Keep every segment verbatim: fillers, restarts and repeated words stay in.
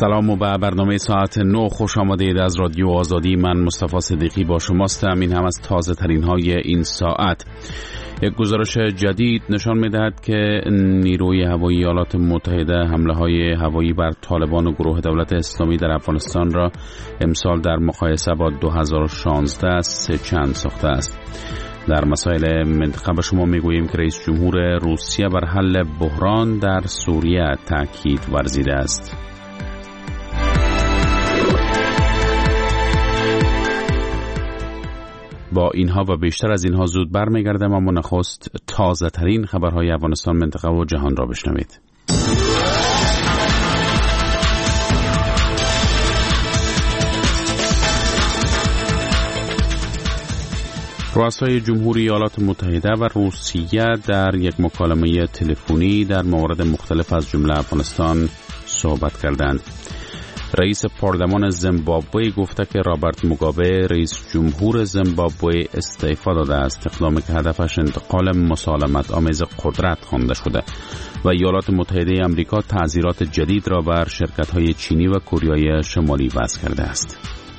سلام و به برنامه ساعت نه خوش آمدید از رادیو آزادی. من مصطفی صدیقی با شماستم. این هم از تازه ترین های این ساعت. یک گزارش جدید نشان می‌دهد که نیروی هوایی ایالات متحده حمله های هوایی بر طالبان و گروه دولت اسلامی در افغانستان را امسال در مقایسه با دو هزار و شانزده سه چند ساخته است. در مسائل منطقه به شما میگوییم که رئیس جمهور روسیه بر حل بحران در سوریه تاکید ورزیده است. با اینها و بیشتر از اینها زود برمیگردم، اما نخست تازه ترین خبرهای افغانستان، منطقه و جهان را بشنوید. رؤسای جمهوری ایالات متحده و روسیه در یک مکالمه تلفنی در موارد مختلف از جمله افغانستان صحبت کردند. رئیس پارلمان زیمبابوه گفته که رابرت موگابه رئیس جمهور زیمبابوه استعفا داده است، اقدامی که هدفش انتقال مسالمت آمیز قدرت خوانده شده و ایالات متحده آمریکا تعزیرات جدید را بر شرکت‌های چینی و کره شمالی وضع کرده است.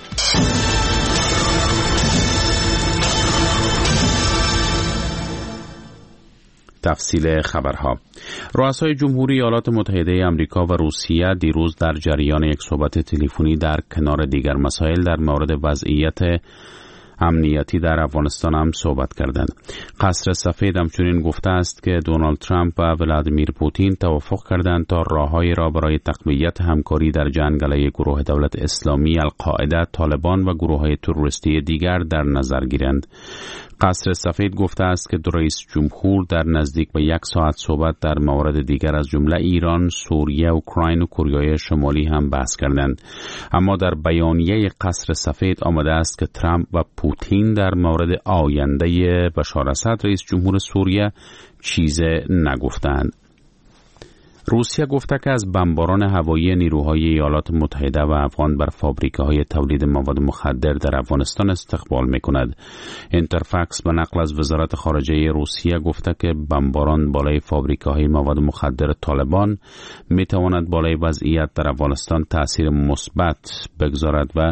تفصیل خبرها. رؤسای جمهوری ایالات متحده آمریکا و روسیه دیروز در جریان یک صحبت تلفنی در کنار دیگر مسائل در مورد وضعیت امنیتی در افغانستان هم صحبت کردند. قصر سفید همچنین گفته است که دونالد ترامپ و ولادیمیر پوتین توافق کردند تا راههایی را برای تقویت همکاری در جنگ علیه گروه دولت اسلامی، القاعده، طالبان و گروه‌های تروریستی دیگر در نظر گیرند. قصر سفید گفته است که دو رئیس جمهور در نزدیک به یک ساعت صحبت در موارد دیگر از جمله ایران، سوریه، اوکراین و کره شمالی هم بحث کردند. اما در بیانیه قصر سفید آمده است که ترامپ و پوتین در مورد آینده بشار اسد رئیس جمهور سوریه چیز نگفتند. روسیه گفته که از بمباران هوایی نیروهای ایالات متحده و افغان بر فابریکه‌های تولید مواد مخدر در افغانستان استقبال می‌کند. اینترفاکس به نقل از وزارت خارجه روسیه گفته که بمباران بالای فابریکه‌های مواد مخدر طالبان می‌تواند بالای وضعیت در افغانستان تأثیر مثبت بگذارد و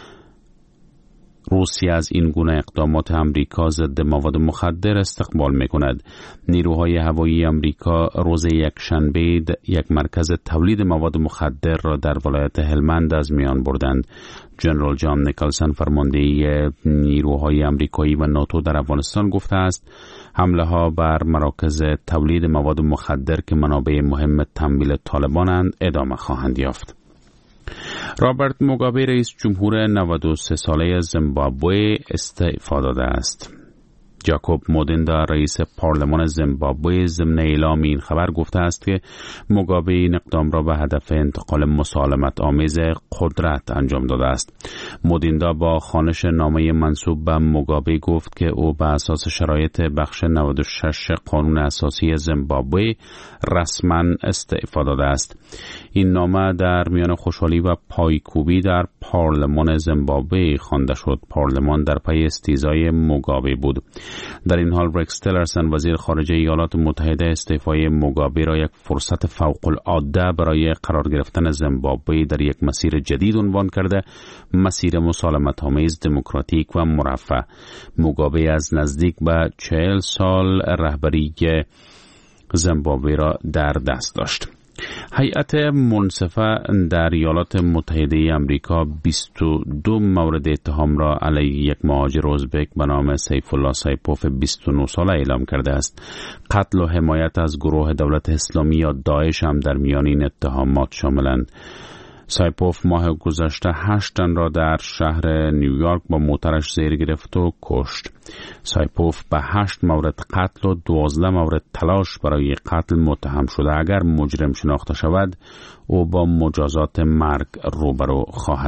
روسیه از این گونه اقدامات امریکا ضد مواد مخدر استقبال می‌کند. نیروهای هوایی امریکا روز یکشنبه یک مرکز تولید مواد مخدر را در ولایت هلمند از میان بردند. جنرال جان نیکلسن، فرمانده نیروهای امریکایی و ناتو در افغانستان، گفته است حمله ها بر مراکز تولید مواد مخدر که منابع مهم تمویل طالبانند ادامه خواهند یافت. رابرت موگابه رئیس جمهور نود و سه ساله زیمبابوه استعفا داده است. جاکوب مودیندا رئیس پارلمان زیمبابوه ضمن اعلام این خبر گفته است که موگابه این اقدام را به هدف انتقال مسالمت آمیز قدرت انجام داده است. مودیندا با خوانش نامه منسوب به موگابه گفت که او به اساس شرایط بخش نود و شش قانون اساسی زیمبابوه رسما استعفا داده است. این نامه در میان خوشحالی و پایکوبی در پارلمان زیمبابوه خوانده شد. پارلمان در پی استیضای موگابه بود. در این حال رکس تیلرسن، وزیر خارجه ایالات متحده، استعفای موگابه را یک فرصت فوق العاده برای قرار گرفتن زیمبابوه در یک مسیر جدید عنوان کرده، مسیر مسالمت آمیز، دموکراتیک و مرفه. موگابه از نزدیک به چهل سال رهبری زیمبابوه را در دست داشت. هیئت منصفه در ایالات متحده آمریکا بیست و دو مورد اتهام را علیه یک مهاجر ازبک به نام سیف الله سایپوف بیست و نه ساله اعلام کرده است. قتل و حمایت از گروه دولت اسلامی یا داعش هم در میان این اتهامات شاملند. سایپوف ماه گذشته هشت تن را در شهر نیویورک با موترش زیر گرفت و کشت. سایپوف به هشت مورد قتل و دوازده مورد تلاش برای قتل متهم شده. اگر مجرم شناخته شود او با مجازات مرگ روبرو خواهد شد.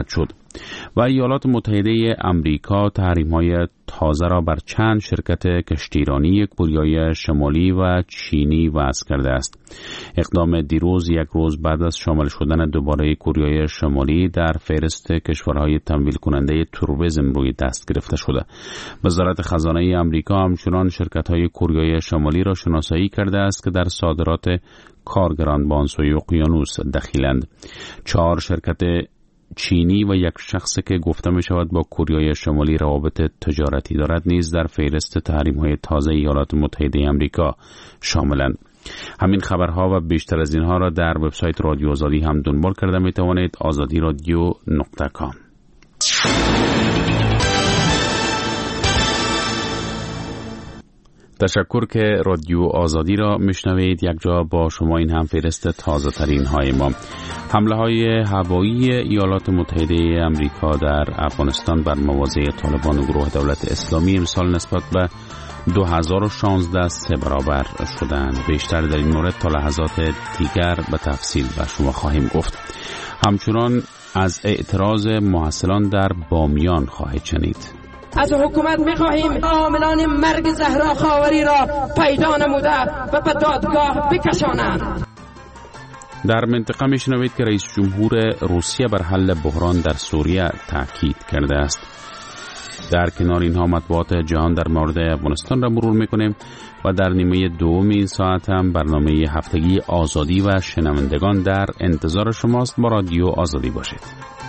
و ایالات متحده امریکا تحریم‌های تازه را بر چند شرکت کشتیرانی کوریای شمالی و چینی وضع کرده است. اقدام دیروز یک روز بعد از شامل شدن دوباره کوریای شمالی در فهرست کشورهای تمویل کننده تروریسم روی دست گرفته شده. وزارت خزانه امریکا همچنان شرکت‌های کوریای شمالی را شناسایی کرده است که در صادرات کارگران به آن سوی اقیانوس دخیلند. چهار شرکت چینی و یک شخصی که گفته می شود با کوریای شمالی روابط تجارتی دارد نیز در فهرست تحریم‌های تازه ایالات متحده آمریکا شاملند. همین خبرها و بیشتر از اینها را در وبسایت رادیو آزادی هم دنبال کرده می توانید. آزادی رادیو نقطه کام. تشکر که رادیو آزادی را میشنوید. یک جا با شما این هم فهرست تازه ترین های ما. حمله های هوایی ایالات متحده امریکا در افغانستان بر مواضع طالبان و گروه دولت اسلامی امسال نسبت به دو هزار و شانزده سه برابر شدند. بیشتر در این مورد تا لحظات دیگر به تفصیل به شما خواهیم گفت. همچنان از اعتراض محصلان در بامیان خواهید شنید. از حکومت می‌خواهیم عاملان مرگ زهرا خاوری را پیدا نموده و به دادگاه بکشانند. در منطقه میشنوید که رئیس جمهور روسیه بر حل بحران در سوریه تاکید کرده است. در کنار اینها مطبوعات جهان در مورد افغانستان را مرور میکنیم و در نیمه دوم این ساعت هم برنامه هفتگی آزادی و شنوندگان در انتظار شماست. با رادیو آزادی باشید.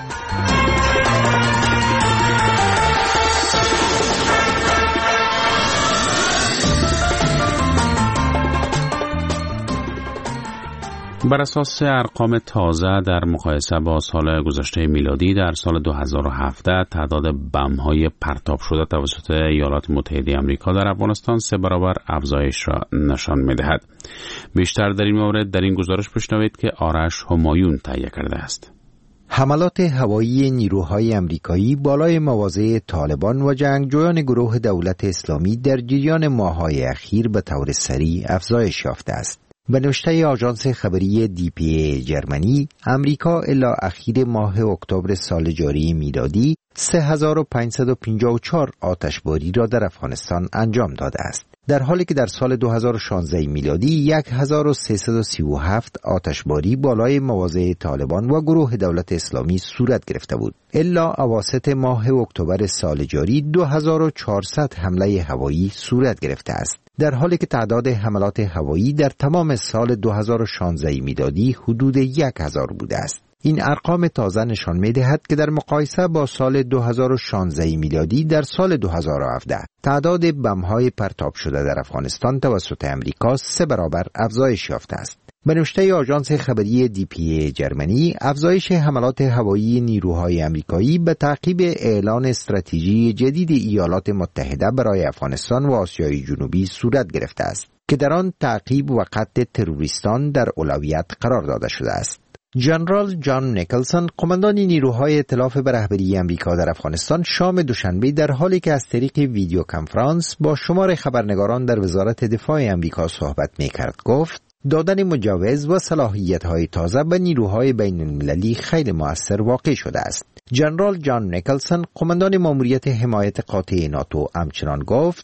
بر اساس ارقام تازه در مقایسه با سال گذشته میلادی در سال دو هزار و هفده تعداد بم‌های پرتاب شده توسط ایالات متحده آمریکا در افغانستان سه برابر افزایش را نشان می‌دهد. بیشتر در این مورد در این گزارش بشنوید که آرش همایون تهیه کرده است. حملات هوایی نیروهای آمریکایی بالای مواضع طالبان و جنگجویان گروه دولت اسلامی در جریان ماه‌های اخیر به طور سریع افزایش یافته است. به نوشته آژانس خبری دی پی ای جرمنی، امریکا الی اخیر ماه اکتبر سال جاری میلادی سه هزار و پانصد و پنجاه و چهار آتشباری را در افغانستان انجام داده است، در حالی که در سال دو هزار و شانزده میلادی هزار و سیصد و سی و هفت آتشباری بالای مواضع طالبان و گروه دولت اسلامی صورت گرفته بود. الا اواسط ماه اکتبر سال جاری دو هزار و چهارصد حمله هوایی صورت گرفته است، در حالی که تعداد حملات هوایی در تمام سال دو هزار و شانزده میلادی حدود هزار بوده است. این ارقام تازه نشان می‌دهد که در مقایسه با سال دو هزار و شانزده میلادی در سال دو هزار و هفده تعداد بم‌های پرتاب شده در افغانستان توسط امریکا سه برابر افزایش یافته است. به نوشته آژانس خبری دی پی ای جرمنی، افزایش حملات هوایی نیروهای آمریکایی به تعقیب اعلان استراتژی جدید ایالات متحده برای افغانستان و آسیای جنوبی صورت گرفته است که در آن تعقیب و قتل تروریستان در اولویت قرار داده شده است. ژنرال جان نیکلسون، قماندان نیروهای ائتلاف به رهبری آمریکا در افغانستان، شام دوشنبه در حالی که از طریق ویدیو کنفرانس با شمار خبرنگاران در وزارت دفاع آمریکا صحبت می‌کرد، گفت دادن مجوز و صلاحیت‌های تازه به نیروهای بین‌المللی خیلی مؤثر واقع شده است. ژنرال جان نیکلسون، قماندان ماموریت حمایت قاطع ناتو، همچنان گفت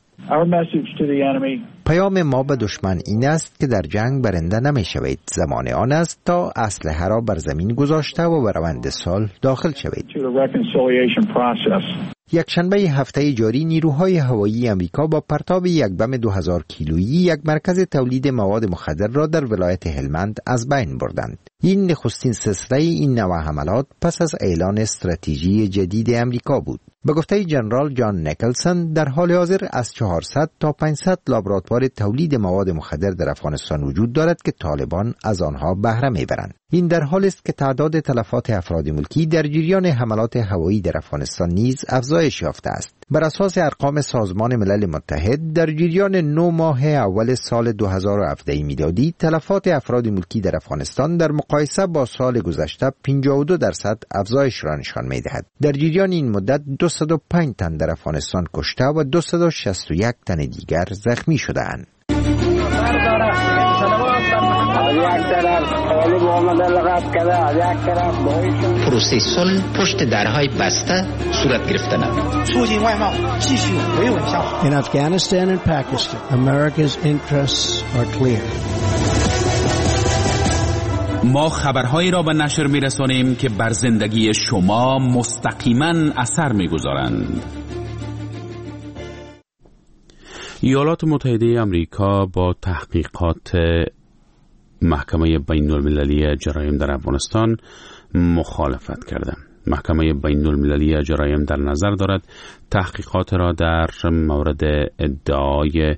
پیام ما به دشمن این است که در جنگ برنده نمی شوید. زمان آن است تا اسلحه را بر زمین گذاشته و به روند صلح داخل شوید. یک شنبه هفته جاری نیروهای هوایی آمریکا با پرتاب یک بم دو هزار کیلویی یک مرکز تولید مواد مخدر را در ولایت هلمند از بین بردند. این نخستین سلسله این نوع حملات پس از اعلان استراتژی جدید آمریکا بود. به گفته ژنرال جان نیکلسون، در حال حاضر از چهارصد تا پانصد لابراتوار تولید مواد مخدر در افغانستان وجود دارد که طالبان از آنها بهره میبرند. این در حالی است که تعداد تلفات افراد ملکی در جریان حملات هوایی در افغانستان نیز افزایش یافته است. بر اساس ارقام سازمان ملل متحد، در جریان نه ماه اول سال دو هزار و هفده میلادی تلفات افراد ملکی در افغانستان در مقایسه با سال گذشته پنجاه و دو درصد افزایش را نشان می‌دهد. در جریان این مدت دویست و پنج تن در افغانستان کشته و دویست و شصت و یک تن دیگر زخمی شده‌اند. یک طرف طالب آمده لغت کرده، از یک طرف داعش. پروسه صلح پشت درهای بسته صورت گرفته نمید. In Afghanistan and Pakistan, America's interests are clear. ما خبرهایی را به نشر می‌رسانیم که بر زندگی شما مستقیما اثر می‌گذارند. ایالات متحده آمریکا با تحقیقات محکمه بین المللی جرایم در افغانستان مخالفت کرده. محکمه بین المللی جرایم در نظر دارد تحقیقات را در مورد ادعای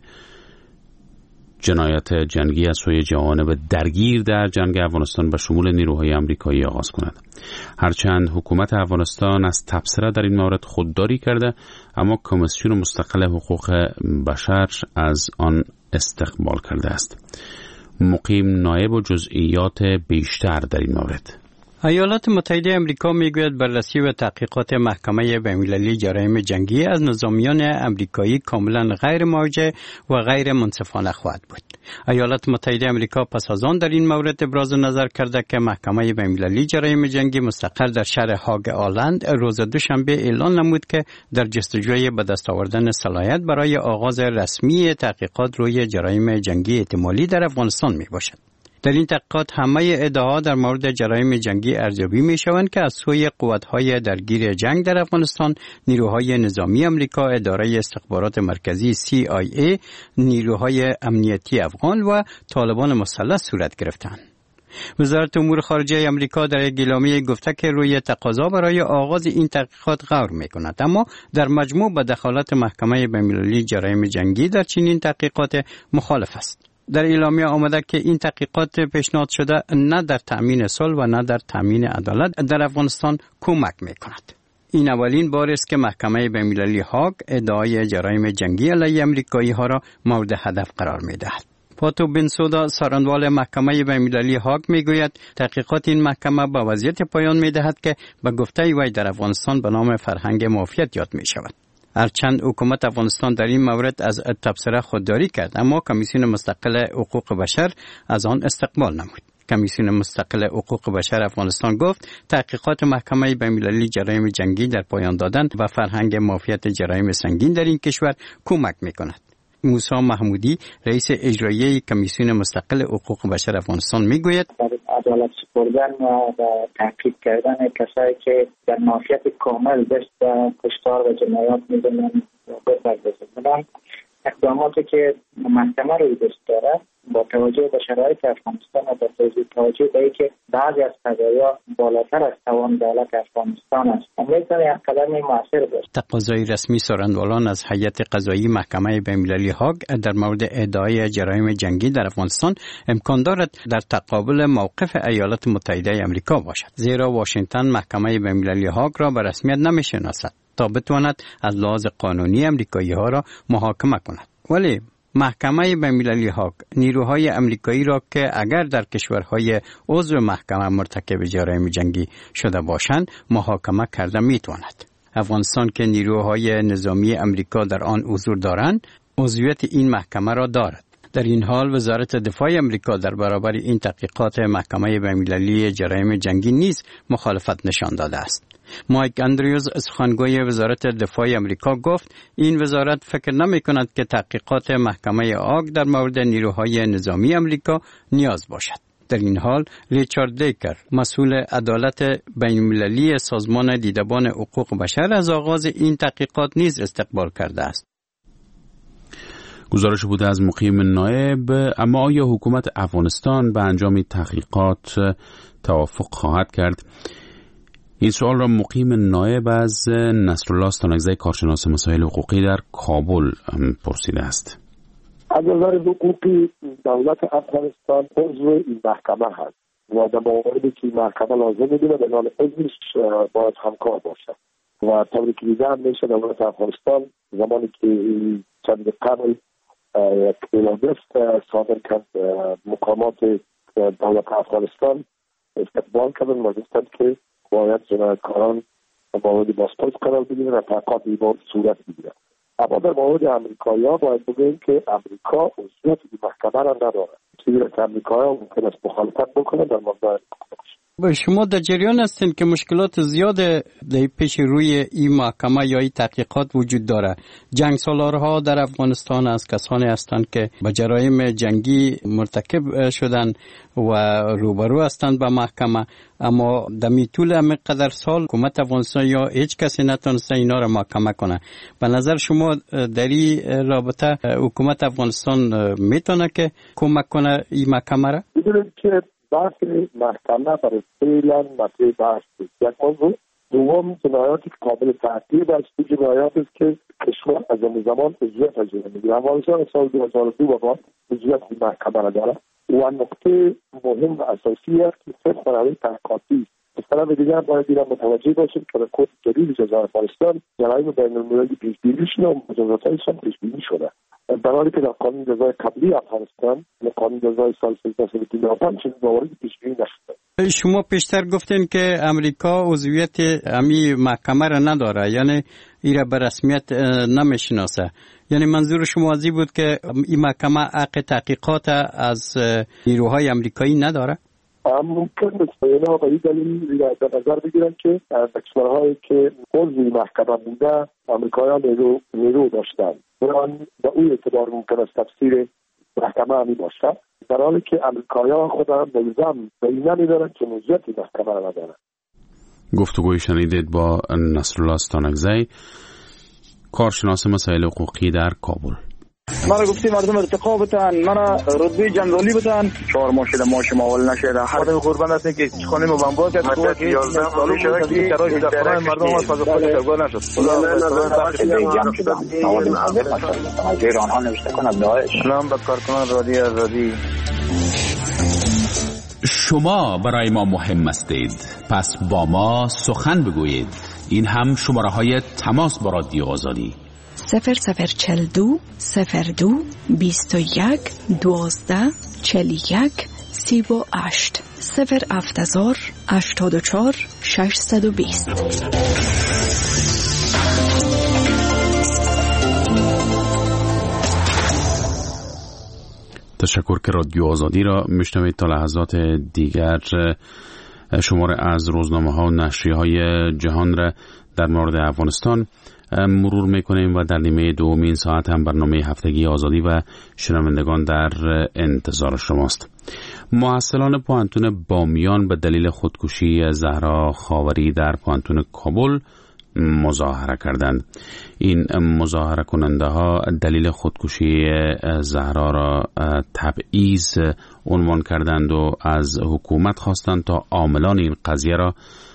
جنایت جنگی از سوی جوانب درگیر در جنگ افغانستان به شمول نیروهای آمریکایی آغاز کند. هرچند حکومت افغانستان از تبصره در این مورد خودداری کرده، اما کمیسیون مستقل حقوق بشر از آن استقبال کرده است. مقیم نایب و جزئیات بیشتر در این مورد. ایالات متحده آمریکا میگوید بررسی و تحقیقات محکمه بین‌المللی جرایم جنگی از نظامیان آمریکایی کاملا غیر مرجع و غیر منصفانه خواهد بود. ایالات متحده آمریکا پس از آن در این مورد ابراز نظر کرده که محکمه بین‌المللی جرایم جنگی مستقر در شهر هاگ آلند روز دوشنبه اعلان نمود که در جستجوی به دست آوردن صلاحیت برای آغاز رسمی تحقیقات روی جرایم جنگی احتمالی در افغانستان می باشد. در این تحقیقات همه ادعاها در مورد جرایم جنگی ارزیابی می شوند که از سوی قوت‌های درگیر جنگ در افغانستان، نیروهای نظامی آمریکا، اداره استخبارات مرکزی سی آی ای، نیروهای امنیتی افغان و طالبان مسلح صورت گرفتند. وزارت امور خارجه آمریکا در یک اعلامیه گفته که روی تقاضا برای آغاز این تحقیقات غور می‌کند، اما در مجموع به دخالت محکمه بین‌المللی جرایم جنگی در چنین تحقیقات مخالف است. در اعلامیه آمده که این تحقیقات پیشنهاد شده نه در تأمین صلح و نه در تأمین عدالت در افغانستان کمک می‌کند. این اولین بار است که محکمه بین‌المللی هاگ ادعای جرایم جنگی علیه آمریکایی‌ها را مورد هدف قرار می‌دهد. پاتو بنسودا سراندوال محکمه بین‌المللی هاگ میگوید تحقیقات این محکمه به وضعیت پایان می‌دهد که به گفته وی در افغانستان به نام فرهنگ معافیت یاد می‌شود. هرچند حکومت افغانستان در این مورد از تبصره خودداری کرد، اما کمیسیون مستقل حقوق بشر از آن استقبال نمود. کمیسیون مستقل حقوق بشر افغانستان گفت تحقیقات محکمه بین‌المللی جرایم جنگی در پایان دادن و فرهنگ معافیت جرایم سنگین در این کشور کمک می‌کند. موسی محمودی رئیس اجرایی کمیسیون مستقل حقوق بشر افغانستان میگوید عدالت سپردن و تحقیق کردن کسایی که در معافیت کامل دست به کشتار و جنایات می‌کنند بپردازند. اقداماتی که محکمه روی دست داره با توجه به شرایط افغانستان و با توجه به اینکه بعضی از قضایا بالاتر از توان دولت افغانستان است، میتونه یک قدم موثر باشه. تقاضای رسمی سراندولان از هیئت قضایی محکمه بین‌المللی هاگ در مورد ادعای جرایم جنگی در افغانستان امکان دارد در تقابل موقف ایالات متحده آمریکا باشد، زیرا واشنگتن محکمه بین‌المللی هاگ را به رسمیت نمی‌شناسد تا بتواند از لحاظ قانونی آمریکایی‌ها را محاکمه کند. ولی محکمه بین‌المللی هاگ نیروهای آمریکایی را که اگر در کشورهای عضو محکمه مرتکب جرایم جنگی شده باشند محاکمه کرده میتواند. افغانستان که نیروهای نظامی آمریکا در آن حضور دارند عضویت این محکمه را دارد. در این حال وزارت دفاع آمریکا در برابر این تحقیقات محکمه بین‌المللی جرایم جنگی نیز مخالفت نشان داده است. مایک اندریوز سخنگوی وزارت دفاع آمریکا گفت این وزارت فکر نمی کند که تحقیقات محکمه هاگ در مورد نیروهای نظامی آمریکا نیاز باشد. در این حال ریچارد دیکر مسئول عدالت بین‌المللی سازمان دیدبان حقوق بشر از آغاز این تحقیقات نیز استقبال کرده است. گزارش بوده از مقیم نایب. اما آیا حکومت افغانستان به انجام تحقیقات توافق خواهد کرد؟ این سوال را مقیم نایب از نصرالله ستانکزی کارشناس مسائل حقوقی در کابل پرسیده است. از نظر حقوقی دولت افغانستان عضو این محکمه هست و در مواردی که محکمه لازم می‌دونه به نام عضوش باید همکار باشد و طوری که دیده هم میشه دولت افغانستان زمانی که چند قبل یک اعلامیست صادر کرد مقامات دولت افغانستان استقبال کردن و گفتند که باید جنایتکاران مورد بازپرس قرار بگیرن و تحقیقات این مورد صورت بگیرن. اما در مورد امریکایی‌ها باید بگوییم که امریکا عضویت این محکمه را ندارد. چیزی که امریکا ممکن است مخالفت بکنه در مورد شما در جریان هستین که مشکلات زیاد در پیش روی این محکمه یا این تحقیقات وجود داره. جنگ سالارها در افغانستان از کسانی هستند که به جرایم جنگی مرتکب شدن و روبرو هستند به محکمه، اما در طول همین قدر سال حکومت افغانستان یا هیچ کسی نتونسته اینا را محکمه کنه. به نظر شما در این رابطه حکومت افغانستان میتونه که کمک کنه این محکمه را؟ میدونید که بحث محکمه برای فعلا مطرح بحث است. یک موضوع دوم جنایاتی قابل تعقیب است، جنایات است که کشور از آن زمان عضویت از جمله میگیره. افغانستان سال دو هزار و دو به بعد عضویت محکمه را داره و نقطه مهم و اساسی است که صرف برای تحقیقاتی است. از طرف دیگر باید دیگر متوجه باشیم که کد جدید جزایر افغانستان جرایم بین المللی پیش بینی شده و مجازات‌هایشان پیش بینی شده، در حالی که در قانون جزای قبلی افغانستان و قانون جزای سال سیزده و پنج چیز موارد پیش بینی نشده. شما پیشتر گفتین که امریکا عضویت امی محکمه را نداره، یعنی این را به رسمیت نمیشناسه. یعنی منظور شما از این بود که این محکمه حق تحقیقات از نیروهای امریکایی نداره؟ ممکن است اینا به این دلیل در نظر بگیرن که کشورهایی که عضو محکمه بوده امریکایان نیرو نیرو داشتن، بران به اون اعتبار ممکن است تفسیر محکمه همی باشد، در حالی که امریکایان خودم ملزم به این نمیدارن که عضویت محکمه را ندارن. گفتگوی شنیدید با نصرالله استانکزی، کارشناس مسائل حقوقی در کابل. مرا گفتی مردم ارتقا بتن، مرا رتبه جنرالی بتن، چهار ماه شده ماه شما اول نشده. خودم قربان هستم که خانه ما بمبار کرد تو که یازده سال شده که چرا در خانه مردم از فاز خود افغان نشد. خدا از ایران ها نوشته کنم داعش. سلام به کارکنان رادیو آزادی. شما برای ما مهم هستید، پس با ما سخن بگویید. این هم شماره های تماس با رادیو آزادی: صفر صفر چل دو صفر دو بیست و یک دوازده چل یک سی و هشت صفر افتزار هشتاد و چهار ششصد و بیست. تشکر که رادیو آزادی را میشنوید. تا لحظات دیگر شماره از روزنامه ها و نشریه های جهان را در مورد افغانستان مرور میکنیم و در نیمه دومین ساعت هم برنامه هفتگی آزادی و شنوندگان در انتظار شماست. محصلان پوهنتون بامیان به دلیل خودکشی زهرا خاوری در پوهنتون کابل مظاهره کردند. این مظاهره کننده ها دلیل خودکشی زهرا را تبعیض عنوان کردند و از حکومت خواستند تا عاملان این قضیه را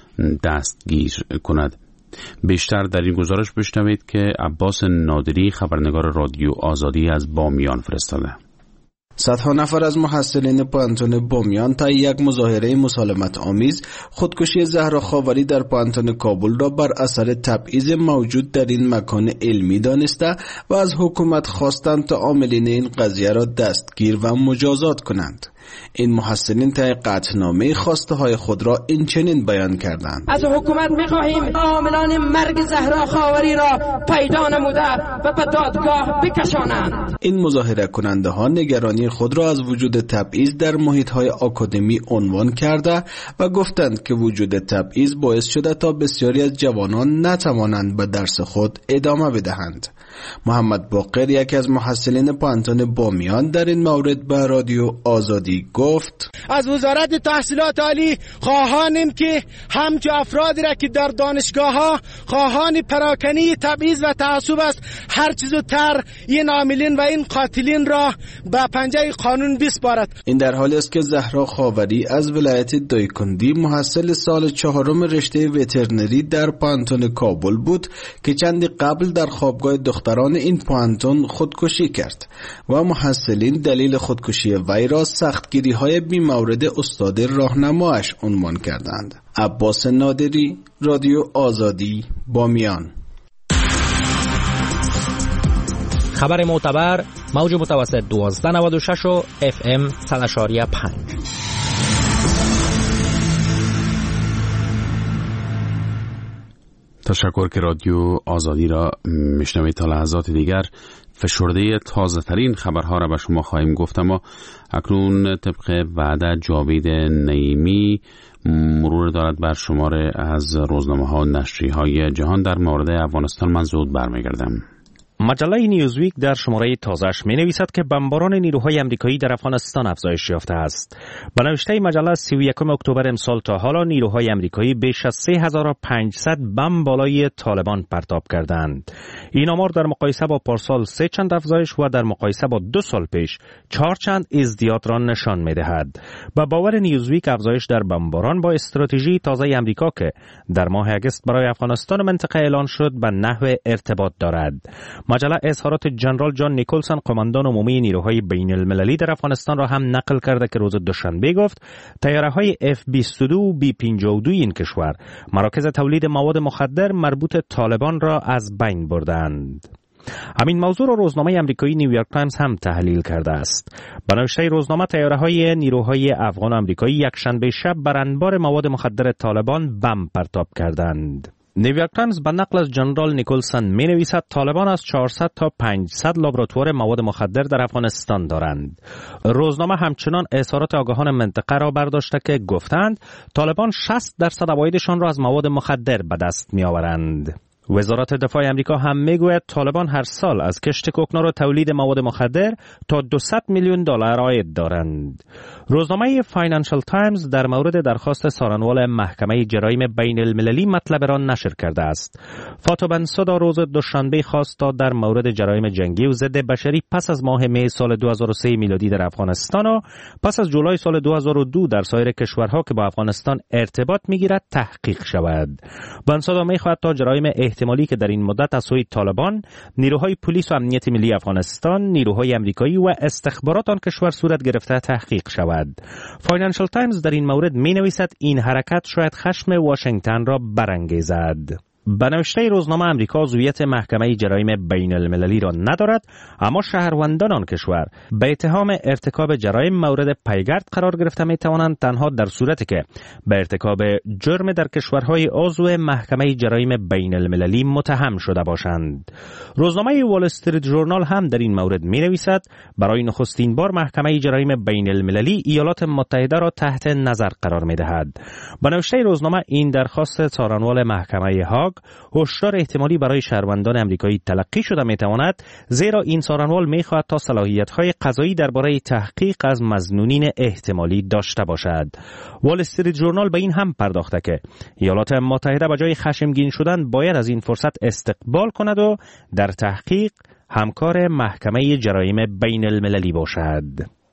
دستگیر کند. بیشتر در این گزارش بشنوید که عباس نادری، خبرنگار رادیو آزادی، از بامیان فرستاده. صدها نفر از محصلین پوهنتون بامیان تا یک مظاهره مسالمت آمیز خودکشی زهرا خاوری در پوهنتون کابل را بر اثر تبعیض موجود در این مکان علمی دانسته و از حکومت خواستند تا عاملین این قضیه را دستگیر و مجازات کنند. این محصلین طی قطعنامه خواسته های خود را این چنین بیان کردند: از حکومت می‌خواهیم عاملان مرگ زهرا خاوری را پیدا نموده و به دادگاه بکشانند. این مظاهره کننده ها نگرانی خود را از وجود تبعیض در محیط های آکادمی عنوان کرده و گفتند که وجود تبعیض باعث شده تا بسیاری از جوانان نتوانند به درس خود ادامه بدهند. محمد باقر، یکی از محصلین پوهنتون بامیان، در این مورد به رادیو آزادی گفت: از وزارت تحصیلات عالی خواهانیم که همچو افرادی را که در دانشگاه ها خواهان پراکنی تبعیض و تعصب است، هر چیز زودتر این عاملین و این قاتلین را به پنجه قانون بسپارد. این در حالی است که زهرا خاوری از ولایت دایکندی محصل سال چهارم رشته وترنری در پوهنتون کابل بود که چندی قبل در خوابگاه دختران این پوهنتون خودکشی کرد و محصلین دلیل خودکشی وی را سختگیری های بی مورد استاد راهنمایش عنوان کردند. عباس نادری، رادیو آزادی، بامیان. خبر معتبر، موج متوسط دوازده نود و شش و اف ام صد و پنج. تشکر که رادیو آزادی را میشنوید. تا لحظات دیگر فشرده تازه ترین خبرها را به شما خواهیم گفت، اما اکنون طبق وعده جاوید نعیمی مرور دارد بر شماره از روزنامه ها و نشریه های جهان در مورد افغانستان. من زود برمیگردم. مجله نیوزویک در شماره تازه‌اش می‌نویسد که بمباران نیروهای آمریکایی در افغانستان افزایش یافته است. به نوشته مجله سی و یکم اکتبر امسال تا حالا نیروهای آمریکایی بیش از سه هزار و پانصد بمب بالای طالبان پرتاب کردند. این آمار در مقایسه با پارسال سه چند افزایش و در مقایسه با دو سال پیش چهار چند ازدیاد را نشان می‌دهد. با باور نیوزویک افزایش در بمباران با استراتژی تازه آمریکا که در ماه اگست برای افغانستان منطقه اعلان شد به نحو ارتباط دارد. مجله اظهارات جنرال جان نیکلسون قماندان عمومی نیروهای بین المللی در افغانستان را هم نقل کرده که روز دوشنبه گفت طیاره‌های اف بیست و دو و بی پنجاه و دو این کشور مراکز تولید مواد مخدر مربوط طالبان را از بین بردند. همین موضوع را روزنامه آمریکایی نیویورک تایمز هم تحلیل کرده است. به نوشته روزنامه طیاره‌های نیروهای افغان و آمریکایی یکشنبه شب بر انبار مواد مخدر طالبان بمب پرتاب کردند. نیویورک تایمز به نقل از جنرال نیکلسون می نویسد طالبان از چهارصد تا پانصد لابراتوار مواد مخدر در افغانستان دارند. روزنامه همچنان اظهارات آگاهان منطقه را برداشته که گفتند طالبان شصت درصد عوایدشان را از مواد مخدر به دست می آورند. وزارت دفاع آمریکا هم میگوید طالبان هر سال از کشت کوکنار و تولید مواد مخدر تا دویست میلیون دلار عاید دارند. روزنامه فاینانشال تایمز در مورد درخواست سارنوال محکمه جرایم بین المللی مطلب را نشر کرده است. فاتو بنسودا روز دوشنبه خواست تا در مورد جرایم جنگی و ضد بشری پس از ماه می سال دو هزار و سه میلادی در افغانستان و پس از جولای سال دو هزار و دو در سایر کشورها که با افغانستان ارتباط میگیرد تحقیق شود. بنسودا میخواهد تا جرایم احتمالی که در این مدت از سوی طالبان، نیروهای پلیس و امنیت ملی افغانستان، نیروهای آمریکایی و استخبارات آن کشور صورت گرفته تحقیق شود. فاینانشال تایمز در این مورد می نویسد این حرکت شاید خشم واشنگتن را برانگیزد. به نوشته روزنامه آمریکا عضویت محکمه جرایم بین المللی را ندارد، اما شهروندان آن کشور به اتهام ارتکاب جرایم مورد پیگرد قرار گرفته می توانند تنها در صورتی که به ارتکاب جرم در کشورهای عضو محکمه جرایم بین المللی متهم شده باشند. روزنامه وال استریت ژورنال هم در این مورد می نویسد برای نخستین بار محکمه جرایم بین المللی ایالات متحده را تحت نظر قرار می دهد. به نوشته روزنامه این درخواست سارنوال محکمه هاگ هشدار احتمالی برای شهروندان آمریکایی تلقی شده میتواند، زیرا این سارنوال میخواهد تا صلاحیت‌های قضایی درباره تحقیق از مظنونین احتمالی داشته باشد. وال استریت ژورنال به این هم پرداخته که ایالات متحده به جای خشمگین شدن باید از این فرصت استقبال کند و در تحقیق همکار محکمه جرایم بین المللی باشد.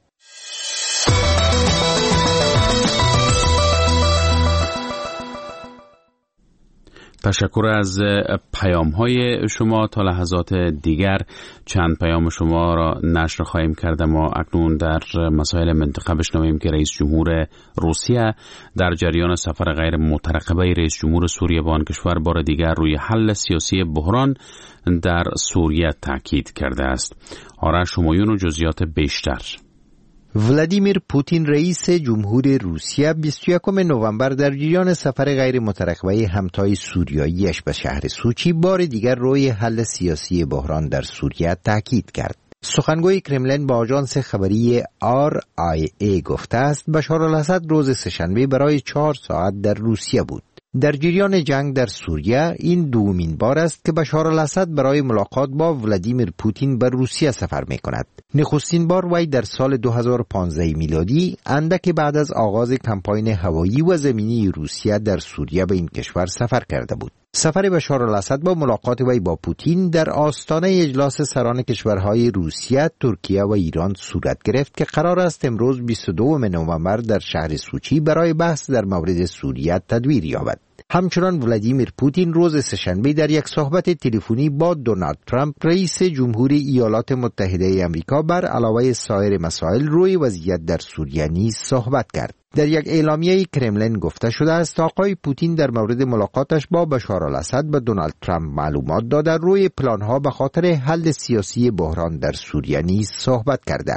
تشکر از پیام های شما. تا لحظات دیگر چند پیام شما را نشر خواهیم کرد. ما اکنون در مسائل منطقه بشنویم که رئیس جمهور روسیه در جریان سفر غیر مترقبه رئیس جمهور سوریه به آن کشور بار دیگر روی حل سیاسی بحران در سوریه تاکید کرده است. آرش همایون و جزئیات بیشتر. ولادیمیر پوتین رئیس جمهور روسیه بیست و یکم نوامبر در جریان سفر غیر مترقبه همتای سوریاییش به شهر سوچی بار دیگر روی حل سیاسی بحران در سوریه تاکید کرد. سخنگوی کرملین با آژانس خبری آر آی ای گفته است بشار الاسد روز سه‌شنبه برای چهار ساعت در روسیه بود. در جریان جنگ در سوریه این دومین بار است که بشار الاسد برای ملاقات با ولادیمیر پوتین به روسیه سفر می کند. نخستین بار وی در سال دو هزار و پانزده میلادی اندک بعد از آغاز کمپاین هوایی و زمینی روسیه در سوریه به این کشور سفر کرده بود. سفر بشار الاسد با ملاقات وی با پوتین در آستانه اجلاس سران کشورهای روسیه، ترکیه و ایران صورت گرفت که قرار است امروز بیست و دوم نوامبر در شهر سوچی برای بحث در مورد سوریه تدویر یابد. همچنان ولادیمیر پوتین روز سه‌شنبه در یک صحبت تلفنی با دونالد ترامپ رئیس جمهوری ایالات متحده آمریکا بر علاوه سایر مسائل روی وضعیت در سوریه نیز صحبت کرد. در یک اعلامیه کرملین گفته شده است آقای پوتین در مورد ملاقاتش با بشار الاسد به دونالد ترامپ معلومات داده روی پلانها به خاطر حل سیاسی بحران در سوریه نیز صحبت کرده است.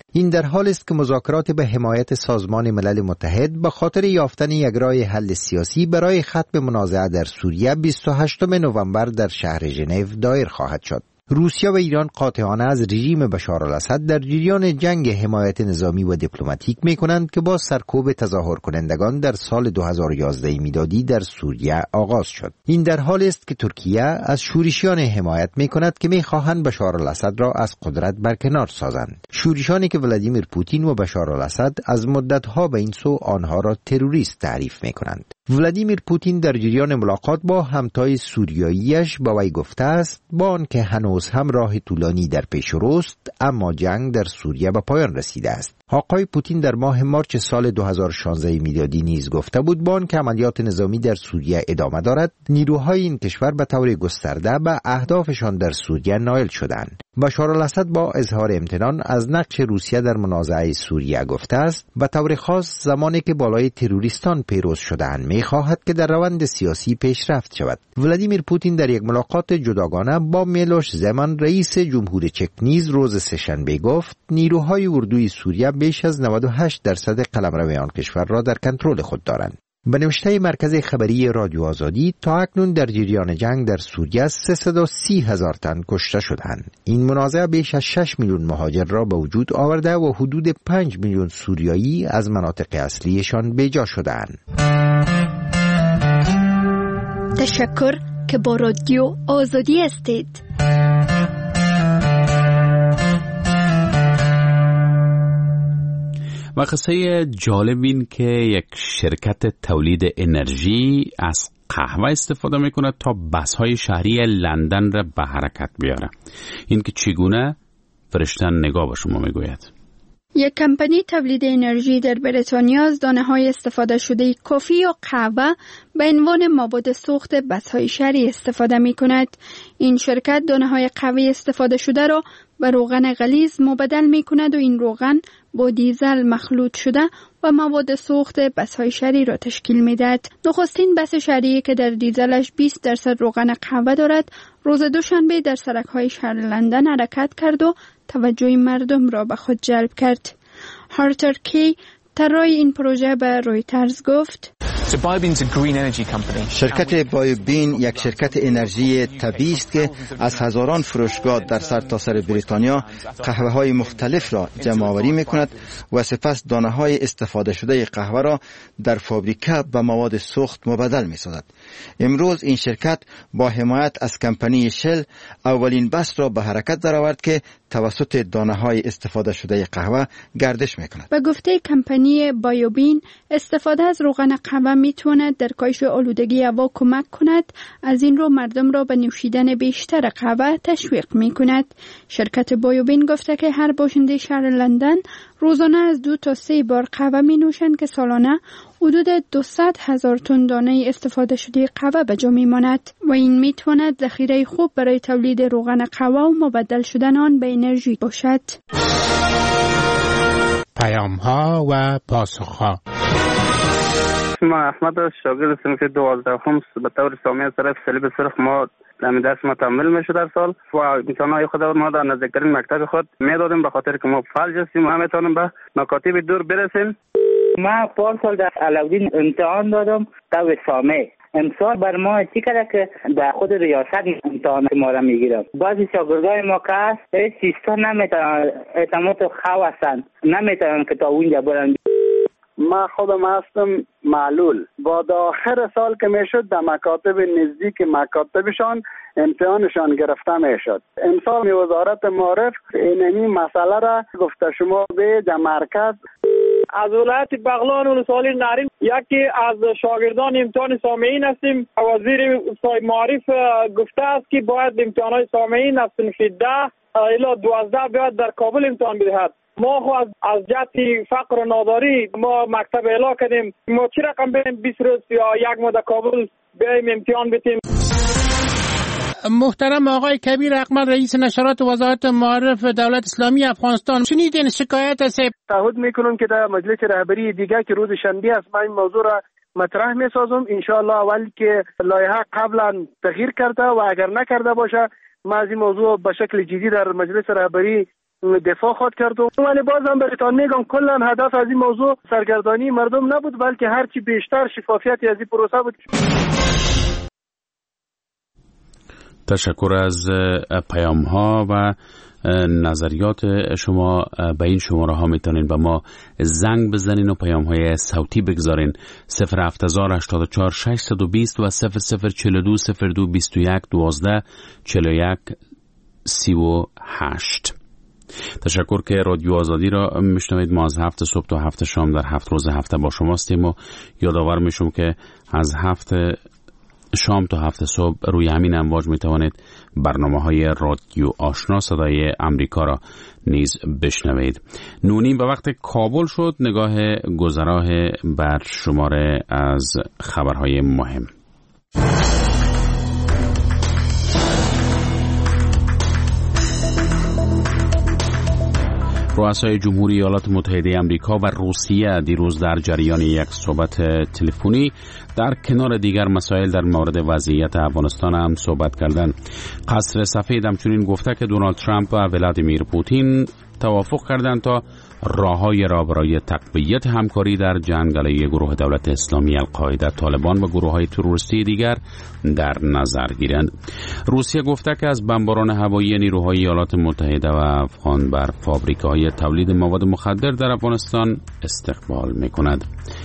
این در حال است که مذاکرات به حمایت سازمان ملل متحد به خاطر یافتن یک راه حل سیاسی برای ختم منازعه در سوریه بیست و هشتم نوامبر در شهر ژنو دایر خواهد شد. روسیه و ایران قاطعانه از رژیم بشار الاسد در جریان جنگ حمایت نظامی و دیپلماتیک می‌کنند که با سرکوب تظاهر کنندگان در سال دو هزار و یازده میلادی در سوریه آغاز شد. این در حالی است که ترکیه از شورشیان حمایت می‌کند که می‌خواهند بشار الاسد را از قدرت برکنار سازند. شورشیانی که ولادیمیر پوتین و بشار الاسد از مدت‌ها به این سو آنها را تروریست تعریف می‌کنند. ولادیمیر پوتین در جریان ملاقات با همتای سوریاییش با وی گفته است با آنکه هنوز هم راه طولانی در پیش روست، اما جنگ در سوریه به پایان رسیده است. آقای پوتین در ماه مارچ سال دو هزار و شانزده میلادی نیز گفته بود با آنکه عملیات نظامی در سوریه ادامه دارد، نیروهای این کشور به طور گسترده به اهدافشان در سوریه نائل شدند. بشار الاسد با اظهار امتنان از نقش روسیه در منازعه سوریه گفته است به طور خاص زمانی که بالای تروریستان پیروز شدهاند می‌خواهد که در روند سیاسی پیشرفت شود. ولادیمیر پوتین در یک ملاقات جداگانه با میلوش زمان رئیس جمهور چک نیز روز سه‌شنبه گفت نیروهای اردوی سوریه بیش از نود و هشت درصد قلمرو آن کشور را در کنترل خود دارند. به نوشته مرکز خبری رادیو آزادی تا اکنون در جریان جنگ در سوریه سیصد و سی هزار تن کشته شدند. این منازعه بیش از شش میلیون مهاجر را به وجود آورده و حدود پنج میلیون سوریایی از مناطق اصلیشان بیجا شدند. تشکر که با رادیو آزادی هستید. و قصه جالب این که یک شرکت تولید انرژی از قهوه استفاده میکنه تا بس‌های شهری لندن را به حرکت بیاره. این که چگونه فرشتن نگاه به شما میگوید. یک کمپانی تولید انرژی در بریتانیا از دانه‌های استفاده شده کافی و قهوه به عنوان مواد سوخت بس‌های شهری استفاده می‌کند. این شرکت دانه‌های قهوه استفاده شده را به روغن غلیظ مبدل می‌کند و این روغن با دیزل مخلوط شده و مواد سوخت بس‌های شهری را تشکیل می‌دهد. نخستین بس شهری که در دیزلش بیست درصد روغن قهوه دارد، روز دوشنبه در سرک‌های شهر لندن حرکت کرد و توجه مردم را به خود جلب کرد. هارتر کی طراح این پروژه به رویترز گفت: شرکت بایوبین یک شرکت انرژی طبیعی است که از هزاران فروشگاه در سرتاسر سر بریتانیا قهوه های مختلف را جمع آوری می کند و سپس دانه های استفاده شده قهوه را در فابریکه به مواد سوخت مبدل می سازد. امروز این شرکت با حمایت از کمپانی شل اولین بس را به حرکت درآورد که توسط دانه های استفاده شده قهوه گردش می کند. به گفته کمپانی بایوبین، استفاده از روغن قهوه می تواند در کاهش آلودگی هوا کمک کند. از این رو مردم را به نوشیدن بیشتر قهوه تشویق می کند. شرکت بایوبین گفته که هر باشنده شهر لندن روزانه از دو تا سه بار قهوه می نوشند که سالانه حدود دویست هزار تن دانه استفاده شده قهوه به جا می ماند و این می تواند ذخیره خوب برای تولید روغن قهوه و مبدل شدن آن به انرژی باشد. پیام ها و پاسخ ها. ما احمد شاگرد صنف دوازدهم به طور سامی از طرف صلیب سرخ ما در درس ما تحمل میشه در سال و امتحانات خود ما در نزدیکترین مکتب خود میدادیم به خاطر که ما فلج هستیم و میتونیم به مکاتب دور برسیم. ما پارسال در علاودین امتحان دادم طور سامی. امسال بر ما چی کرده که در خود ریاست امتحان ما را میگیرم. بعضی شاگردای ما که هست سیستا نمیتونن اعتماد خو هستن نمیتونن که تا اونجا برن. ما خودم هستم معلول. با آخر سال که میشد در مکاتب نزدیک مکاتبشان امتحانشان گرفته میشد. امسال وزارت معارف اینمی مسئله را گفته شما به در مرکز. از ولایت بغلان و سالین نارین یکی از شاگردان امتحان سامعین هستیم. وزیر معارف گفته است که باید امتحانات سامعین از صنف ده الی دوازده بیاید در کابل امتحان بدهد. ما خو از از جهت فقر و ناداری ما مکتب اعلام کردیم. ما چی رقم بریم بیست روز یا یک ماه در کابل بیایم امتحان بدیم. محترم آقای کبیر اقمل رئیس نشرات وزارت معارف دولت اسلامی افغانستان، شنیدین شکایت است؟ تعهد میکنم که در مجلس رهبری دیگه که روز شنبه است من این موضوع را مطرح میسازم. ان شاء الله اول که لایحه قبلا تغییر کرده و اگر نکرده باشه ما از این موضوع به شکل جدی در مجلس رهبری دفاع خواهد کرد. ولی باز هم برایتان میگم کلا هدف از این موضوع سرگردانی مردم نبود، بلکه هرچی بیشتر شفافیت از این پروسه بود. تشکر از پیام ها و نظریات شما. به این شماره ها میتونین به ما زنگ بزنین و پیام های صوتی بگذارین. صفر هفت هزار هشتاد و چهار ششصد و بیست و صفر صفر چهل و دو صفر دو بیست و یک دوازده چهل و یک سی و هشت. تشکر که رادیو آزادی را میشنوید. ما از هفت صبح تا هفت شام در هفت روز هفته با شماستیم و یادآور میشم که از هفت شام تا هفت صبح روی همین امواج می توانید برنامه های رادیو آشنا صدای امریکا را نیز بشنوید. نونیم به وقت کابل شد. نگاه گذراه بر شماره از خبرهای مهم. رؤسای جمهوری ایالات متحده آمریکا و روسیه دیروز در جریان یک صحبت تلفنی در کنار دیگر مسائل در مورد وضعیت افغانستان هم صحبت کردند. قصر سفید همچنین گفته که دونالد ترامپ و ولادیمیر پوتین توافق کردند تا راههای را برای تقویت همکاری در جنگ علیه گروه دولت اسلامی القاعده، طالبان و گروه‌های تروریستی دیگر در نظر گیرند. روسیه گفته که از بمباران هوایی نیروهای ایالات متحده و افغان بر فابریکه‌های تولید مواد مخدر در افغانستان استقبال می‌کند.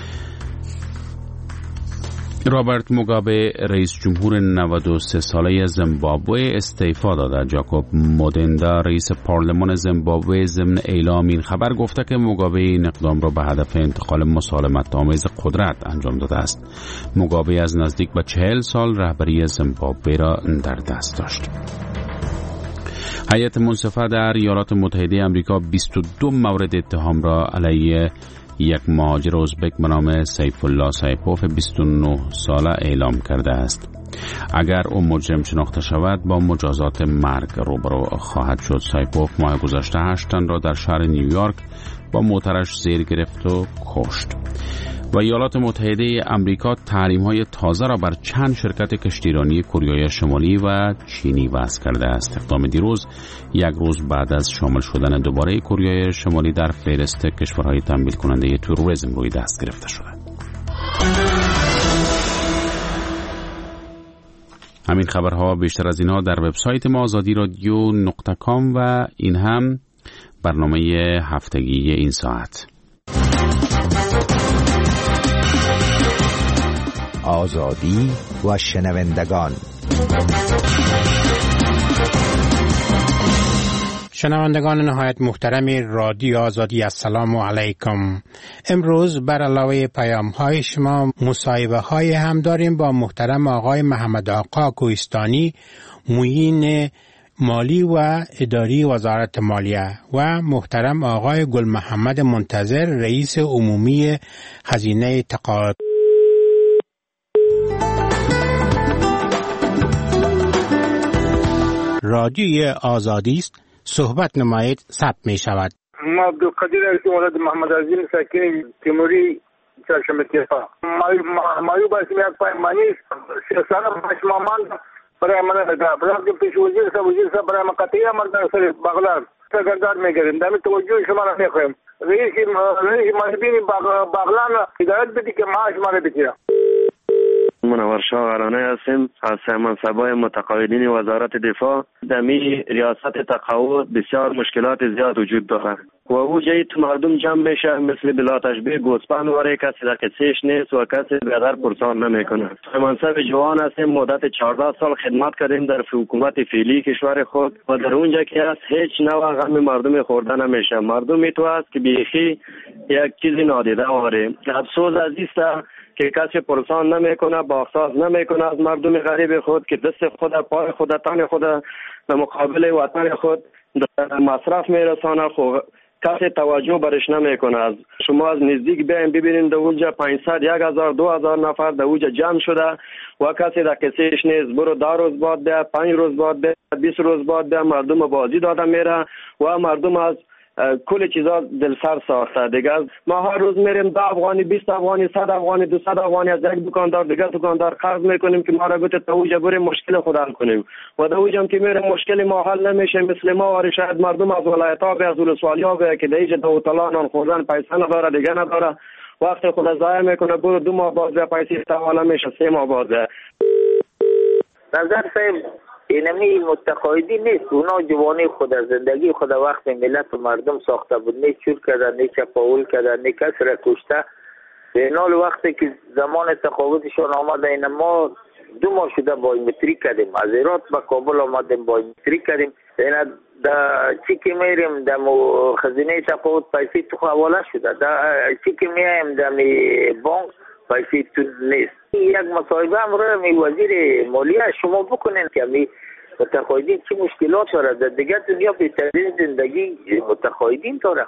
رابرت موگابه رئیس جمهور نود و سه ساله زیمبابوه استعفا داده. جاکوب مودندا رئیس پارلمان زیمبابوه ضمن اعلام این خبر گفته که موگابه این اقدام را به هدف انتقال مسالمت آمیز قدرت انجام داده است. موگابه از نزدیک به چهل سال رهبری زیمبابوه را در دست داشت. هیئت منصفه در ایالات متحده آمریکا بیست و دو مورد اتهام را علیه یک مهاجر ازبک به نام سیف الله سایپوف بیست و نه ساله اعلام کرده است. اگر او مجرم شناخته شود با مجازات مرگ روبرو خواهد شد. سایپوف ماه گذشته هشت تن را در شهر نیویورک با موترش زیر گرفت و کشت. و ایالات متحده آمریکا تحریم‌های تازه را بر چند شرکت کشتیرانی کوریای شمالی و چینی وضع کرده است. اقدام دیروز یک روز بعد از شامل شدن دوباره کوریای شمالی در فهرست کشورهای تمویل کننده تروریسم روی دست گرفته شده. همین خبرها بیشتر از اینها در وبسایت ما آزادی رادیو نقطه کام و این هم برنامه هفتگی این ساعت. آزادی و شنوندگان. شنوندگان نهایت محترم رادیو آزادی، السلام علیکم. امروز بر علاوه پیام های شما مصاحبه های هم داریم با محترم آقای محمد آقا کوهستانی، معین مالی و اداری وزارت مالیه و محترم آقای گل محمد منتظر رئیس عمومی خزینه تقاعد. رادیوی آزادی است، صحبت نمایید، ثبت می شود. ما عبدالقدیر عزیز ولد محمد عظیم ساکن تیموری چهارشنبه تیفا مایو باید میاد پایمانی سیاسانه باشمامان برای من برای پیش وزیر صاحب وزیر صاحب برای مقاطعی آمدن سر بغلان سرگردار میگردیم. دمی توجه شما را میخوایم. رئیس رئیس مجبین بغلان هدایت بدی که معاش ماره بگیره. منور شاه غرانه هستیم از منصبای متقاعدین وزارت دفاع. دمی ریاست تقاعد بسیار مشکلات زیاد وجود دارد و او جایی تو مردم جمع میشه مثل بلا تشبیه گوسپند واره کسی در کسیش نیست و کسی بیادر پرسان نمیکنه. منصب جوان هستیم، مدت چهارده سال خدمت کردیم در حکومت فعلی کشور خود و در اونجا که هست هیچ نوع غم مردم خورده نمیشه. مردم تو است که بیخی یک چیزی نادیده واره. افسوس عزیزه که کسی پرسان نمیکنه، باخساز نمیکنه از مردم غریب خود که دست خود، پای خود، تن خود به مقابل وطن خود در مصرف میرسانه. خب کسی توجه برش نمیکنه. از شما از نزدیک بیاین ببینید در اونجا پانصد یک هزار دو هزار نفر در اونجا جمع شده و کسی در کسیش نیست. برو ده روز بعد ده، پنج روز بعد ده، بیست روز بعد ده، مردم بازی داده میره و مردم از کل چیزا دل سر ساخته دیگه. ما هر روز میریم ده افغانی بیست افغانی صد افغانی دویست افغانی از یک دکاندار دیگه دکاندار قرض میکنیم که ما را گفت تا اوجا بریم مشکل خود حل کنیم و در اوجا که میریم مشکل ما حل نمیشه. مثل ما و شاید مردم از ولایت ها به از ولسوالی ها به که دیگه دو طلا نان خوردن پیسه نداره دیگه نداره، وقت خود ضایع میکنه، برو دو ماه باز پیسه حواله میشه، سه ماه باز. نظر صاحب اینمی متقاعدی نیست، اونا جوانی خود از زندگی خود وقت ملت و مردم ساخته بود، نه چور کردن نه چپاول کردن نه کس را کشته. به نال وقتی که زمان تقاعدشان آمده این ما دو ماه شده بایومتریک کردیم، از ایران به کابل آمدیم بایومتریک کردیم. این در چی که میریم در خزینه تقاعد پیسه تو حواله شده، در چی که میایم در بانک پیسه تو نیست. یک مصاحبه هم رو می وزیر مالیه شما بکنین که می متقاعدین چی مشکلات داره، در دیگه دنیا بهترین زندگی متقاعدین داره.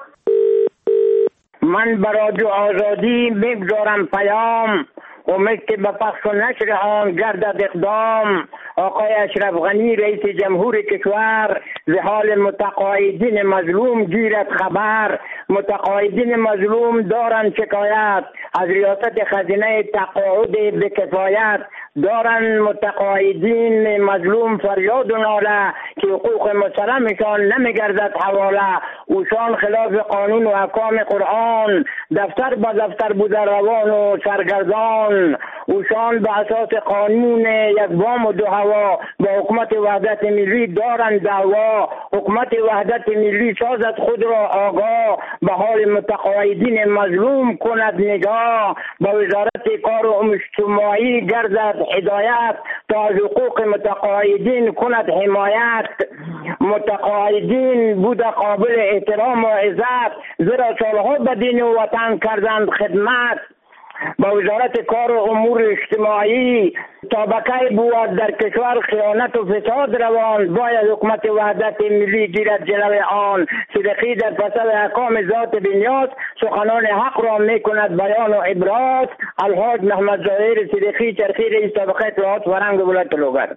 من برای آزادی میگذارم پیام، امید که به پخش و نشر آن گردد اقدام. آقای اشرف غنی رئیس جمهور کشور ز حال متقاعدین مظلوم گیرد خبر. متقاعدین مظلوم دارند شکایت از ریاست خزینه تقاعد به کفایت. دارند متقاعدین مظلوم فریاد و ناله که حقوق مسلمشان نمیگردد حواله. اوشان خلاف قانون و احکام قرآن دفتر با دفتر بوده روان و سرگردان. اوشان به اساس قانون یک بام و دو هوا با حکومت وحدت ملی دارند دعوا. حکومت وحدت ملی سازد خود را آگاه، به حال متقاعدین مظلوم کند نگاه. با وزارت کار و اجتماعی گردد هدایت تا از حقوق متقاعدین کند حمایت. متقاعدین بود قابل احترام و عزت، زیرا سالها به دین و وطن کردند خدمت. با وزارت کار و امور اجتماعی طبقه بود در کشور خیانت و فساد روان، باید حکومت وحدت ملی گیرد جلوی آن. صدقی در پسر احکام ذات بنیاد سخنان حق را می کند بیان و عبرات. الحاج محمد ظاهر صدقی چرخی رئیس طبقه اطلاعات فرهنگ ولایت لوگر.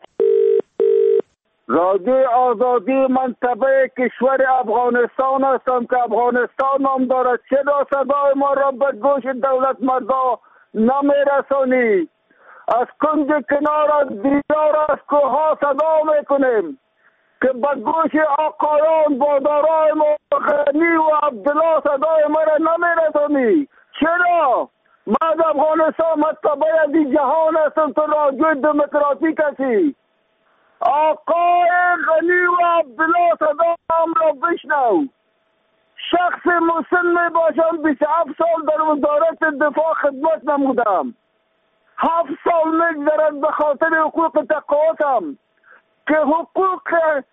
رادیوی آزادی منطقه کشور افغانستان هستم که افغانستان نام دارد. چرا صدای ما را به گوش دولت مردا نمیرسانی؟ از کنج کنار از دیار از کوها صدا میکنیم که به گوش آقایان بادارای ما غنی و عبدالله صدای ما را نمیرسانی. چرا؟ ما از افغانستان منطقه از این جهان هستم تو رادیوی دموکراتیک هستی. آقای غنی و عبدالله صدام را بشنو. شخص مسن می باشم، بیست و هفت سال در وزارت دفاع خدمت نمودم. هفت سال میگذرد به خاطر حقوق تقاعدم که حقوق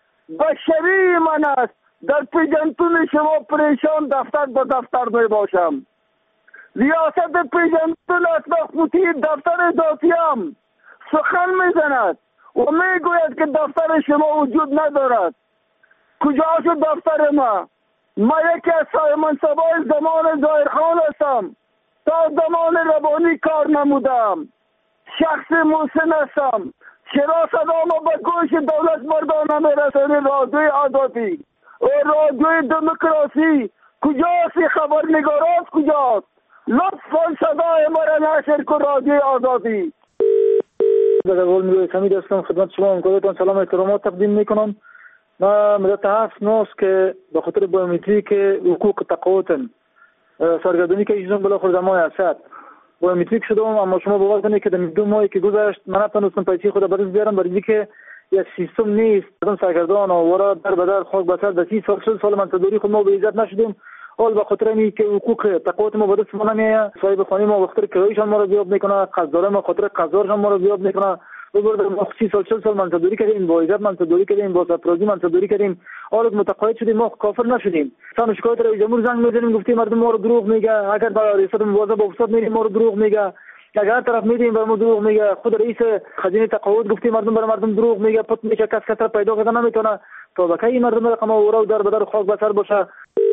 بشری من است. در پیجنتون شما پریشان دفتر به دفتر می باشم. ریاست پیجنتون است مخبوطی دفتر ذاتیم سخن میزند و میگوید که دفتر شما وجود ندارد. کجا شد دفتر ما؟ ما یکی از صاحب منصبای زمان ظاهرخان هستم، تا زمان ربانی کار نمودم، شخص محسن هستم. چرا صدا ما به گوش دولت مردان نمیرسانی؟ رادیوی آزادی و رادیوی دموکراسی کجاست؟ خبرنگارات کجاست؟ لطفا صدای ما را نشر کن رادیوی آزادی. در اول میگوی سمید هستم، خدمت شما همکارتان سلام احترامات تقدیم میکنم. ما مدت هفت ماست که به خاطر بایومتریک حقوق تقاعد سرگردانی که ایشون بالاخره زمان هست بایومتریک شدم، اما شما باور کنید که در دو ماهی که گذشت من نتونستم پیسه خود به دست بیارم، برای اینکه یک سیستم نیست. آدم سرگردان و در به در خاک به سر در سی سال سال منتظری خود ما به عزت نشدیم. حال به خاطر اینکه که حقوق تقاعد ما به دست ما نمیاد، صاحب خانه ما به خاطر کرایه‌شان ما را بیاب میکنه، قرضدار ما خاطر قرضدارشان ما را بیاب میکنه. ببرد ما سی سال چهل سال منتظری کردیم، با عزت منتظری کردیم، با سرپرازی منتظری کردیم. حالا متقاعد شدیم، ما کافر نشدیم. سان شکایت رئیس جمهور زنگ میزنیم، گفتیم مردم ما رو دروغ میگه. اگر با ریاست مواظب افتاد میریم ما رو دروغ میگه. اگر طرف میدیم بر ما دروغ میگه. خود رئیس خزینه تقاعد گفتیم مردم بر مردم دروغ میگه، پت میشه، کس کس پیدا کردن نمیتونه. تا بکی مردم رقم اورا در بدر خاک بسر باشه.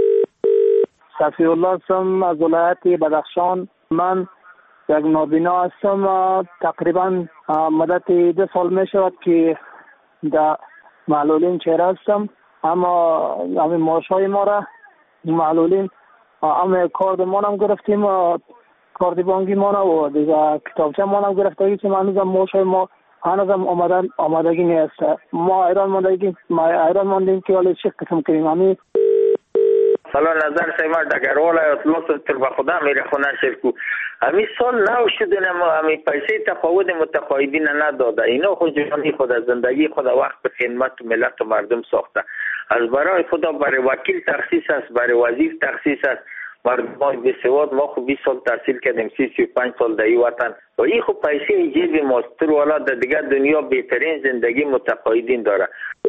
صفی الله هستم از ولایت بدخشان. من یک نابینا هستم، تقریبا مدت دو سال می شود که در معلولین چهره هستم، اما همین معاش های ما را معلولین همه کارد ما هم گرفتیم، کارد بانکی ما و دیگه کتابچه ما هم گرفتیم که هنوز هم موش ما هنوز هم آمدن آمادگی نیست. ما ایران ماندگی ما ایران ماندیم که حالا چه قسم کنیم همین سال نظر سیما دگروالا اطلاس تر به خدا میره خونه شد کو همین سال نو شده ما همین پیسه تفاوت متقاعدین نداده. اینا خود جانی خود از زندگی خود وقت به خدمت ملت و مردم ساخته. از برای خدا برای وکیل تخصیص است، برای وزیر تخصیص است. مردم به سواد ما خود بیست سال تحصیل کردیم، سی سی و پنج سال در این وطن و این خود پیسه جیب ماست. تر والا در دیگر دنیا بهترین زندگی متقاعدین داره.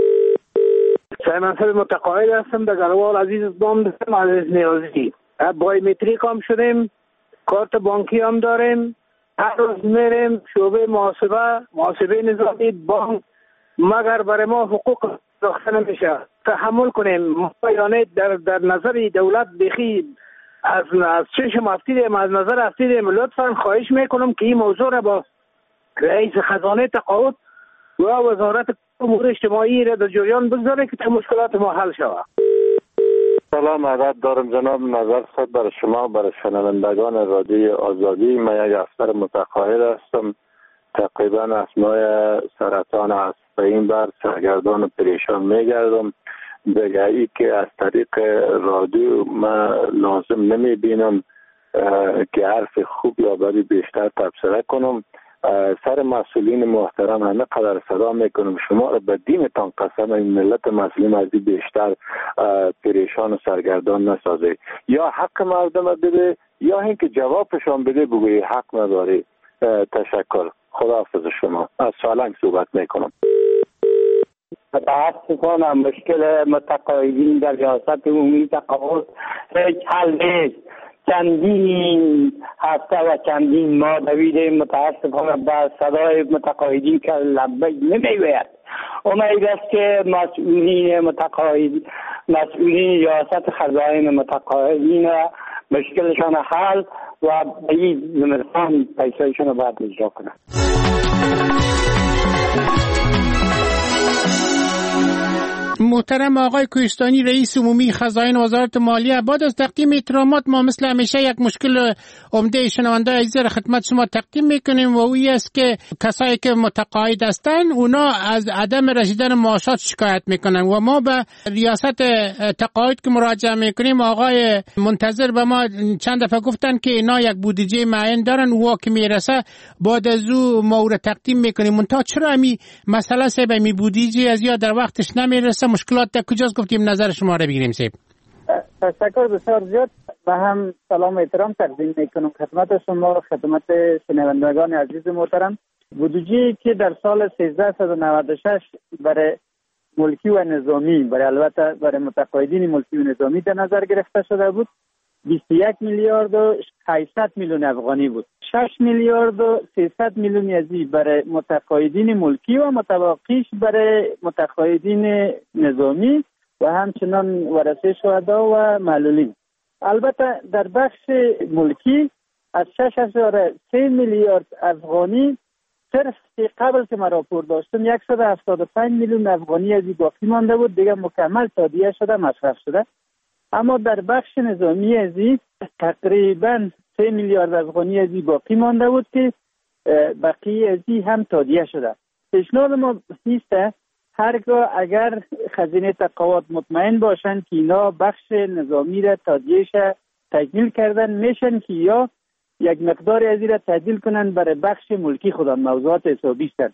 منصب متقاعد هستم در گروال عزیز بام دارم عزیز نیازی. بایومتریک هم شدیم، کارت بانکی هم داریم، هر روز میریم شعبه محاسبه محاسبه نظامی بانک، مگر برای ما حقوق ساخته نمیشه. تحمل کنیم ما یعنی در, در نظر دولت بخی از از چشم افتیدیم، از نظر افتیدیم. لطفا خواهش میکنم که این موضوع را با رئیس خزانه تقاعد و وزارت امور اجتماعی را در جریان بگذاره که تا مشکلات ما حل شود. سلام عرض دارم جناب، نظر خود برای شما برای شنوندگان رادیو آزادی. من یک افسر متقاعد هستم، تقریبا از نوع سرطان است به این بر سرگردان و پریشان میگردم. دیگه ای که از طریق رادیو من لازم نمی بینم که حرف خوب یا بدی بیشتر تبصره کنم. سر مسئولین محترم همه قدر صدا میکنم شما را به دینتان قسم این ملت مسلم از این بیشتر پریشان و سرگردان نسازه. یا حق مردم بده یا اینکه جوابشان بده بگوی حق نداری. تشکر. خداحافظ شما. از سالنگ صحبت میکنم. متاسفانه مشکل متقاعدین در ریاست عمومی تقاعد هیچ حل نیست. چندین هفته و چندین ماه دویدیم، متاسفانه با صدای متقاعدین که لبیک نمیگوید. امید است که مسئولین متقاعد مسئولین ریاست خزائن متقاعدین مشکلشان حل و به این زمستان پیسایشان رو باید اجرا کنند. محترم آقای کوهستانی رئیس عمومی خزائن وزارت مالیه، بعد از تقدیم احترامات ما مثل همیشه یک مشکل عمده شنونده عزیز را خدمت شما تقدیم میکنیم و اوی است که کسایی که متقاعد هستند اونا از عدم رسیدن معاشات شکایت میکنن و ما به ریاست تقاعد که مراجعه میکنیم آقای منتظر به ما چند دفعه گفتن که اینا یک بودجه معین دارن و که میرسه بعد از او ما او را تقدیم میکنیم. منتها چرا امی مسئله سه به می بودجه از یا در وقتش نمیرسه؟ مشکلات در کجاست؟ گفتیم نظر شما را بگیریم. سیب تشکر بسیار زیاد. و هم سلام و احترام تقدیم میکنم خدمت شما، خدمت شنوندگان عزیز محترم. بودجه که در سال سیزده و نود و شش برای ملکی و نظامی، برای البته برای متقاعدین ملکی و نظامی در نظر گرفته شده بود، بیست و یک میلیارد و هشتصد میلیون افغانی بود. شش میلیارد و سیصد میلیون ازی برای متقاعدین ملکی و متبقیش برای متقاعدین نظامی و همچنان ورثه شهدا و معلولین. البته در بخش ملکی از شش هزار و سه میلیارد افغانی صرف قبل که ما راپور داشتم صد و هفتاد و پنج میلیون افغانی ازی باقی مانده بود، دیگه مکمل تادیه شده، مصرف شده. اما در بخش نظامی ازی تقریبا سه میلیارد افغانی ازی باقی مانده بود که بقیه ازی هم تادیه شده. پیشنهاد ما ایسته هرگاه اگر خزینه تقاعد مطمئن باشن که اینا بخش نظامی را تادیهش تکمیل کردن میشن که یا یک مقدار ازی را تعدیل کنن برای بخش ملکی خودم موضوعات حسابی شد.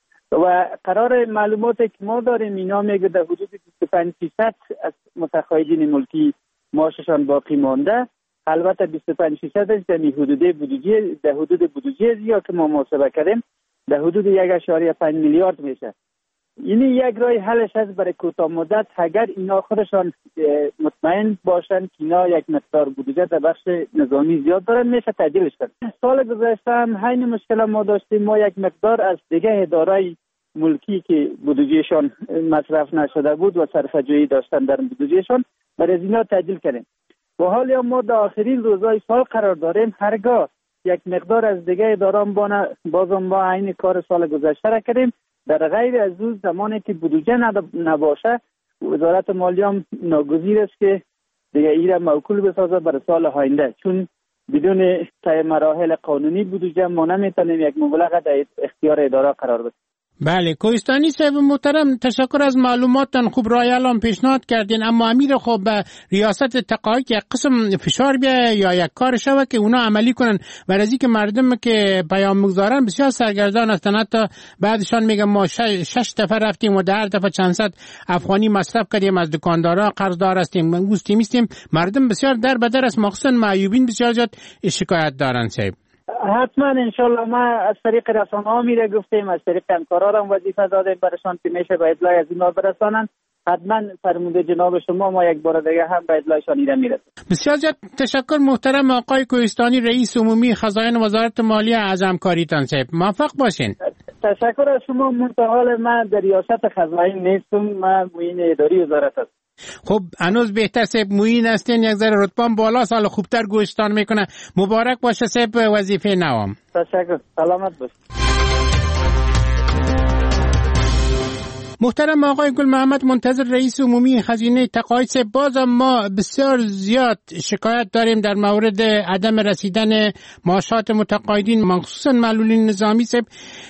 و قرار معلوماتی که ما داریم اینا میگه در حدود بیست و پنج درصد از متقاعدین ملکی معاششان باقی مانده. البته بیست و پنج درصد در حدود بودجه در حدود بودجه زیاد که ما محاسبه کردیم در حدود یک اشاریه پنج میلیارد میشه. این یک راه حلش هست برای کوتاه مدت اگر اینا خودشان مطمئن باشن که اینا یک مقدار بودجه در بخش نظامی زیاد دارن میشه تعدیلش کرد. سال گذشته هم همین مشکل ما داشتیم، ما یک مقدار از دیگه ادارای ملکی که بودجهشان مصرف نشده بود و صرفه‌جویی داشتن در بودجهشان برای از اینا تعدیل کردیم. و حالا ما در آخرین روزهای سال قرار داریم هرگاه یک مقدار از دیگه اداران بازم ما عین کار سال گذشته را کردیم. در غیر از اون زمانی که بودجه نباشه وزارت مالیه هم ناگزیر است که دیگه این را موکول بسازه برای سال آینده، چون بدون طی مراحل قانونی بودجه ما نمیتونیم یک مبلغ در اختیار اداره قرار بدیم. بله، کوهستانی صاحب محترم، تشکر از معلوماتتان. خوب رای الان پیشنهاد کردین، اما امیر خب به ریاست تقاعد یک قسم فشار بیه یا یک کار شوه که اونا عملی کنن، برای که مردم که پیام میگذارن بسیار سرگردان هستن. حتی بعدشان میگن ما شش, شش دفعه رفتیم و در دفعه چند صد افغانی مصرف کردیم، از دکاندارا قرضدار هستیم، منگوستیم میستیم. مردم بسیار در بدر است، مخصوصا معیوبین بسیار زیاد شکایت دارن صاحب. حتما انشالله ما از طریق رسانه ها میره گفتیم، از طریق همکارا هم وظیفه دادیم برشان که میشه به اطلاع از اینا برسانن. حتما فرموده جناب شما ما یک بار دیگه هم به اطلاعشان ایره میرسیم. بسیار زیاد تشکر محترم آقای کوهستانی، رئیس عمومی خزاین وزارت مالیه از همکاریتان صاحب. موفق باشین. تشکر از شما. منتحال من در ریاست خزاین نیستم، من معین اداری وزارت هستم. خب هنوز بهتر صاحب معین هستین، یک ذره رتبه بالا، سال خوبتر گوشتان میکنه. مبارک باشه صاحب وظیفه نوام. تشکر، سلامت باش. محترم آقای گل محمد منتظر، رئیس عمومی خزینه تقاعد، باز ما بسیار زیاد شکایت داریم در مورد عدم رسیدن معاشات متقاعدین، مخصوصا معلولین نظامی صاحب،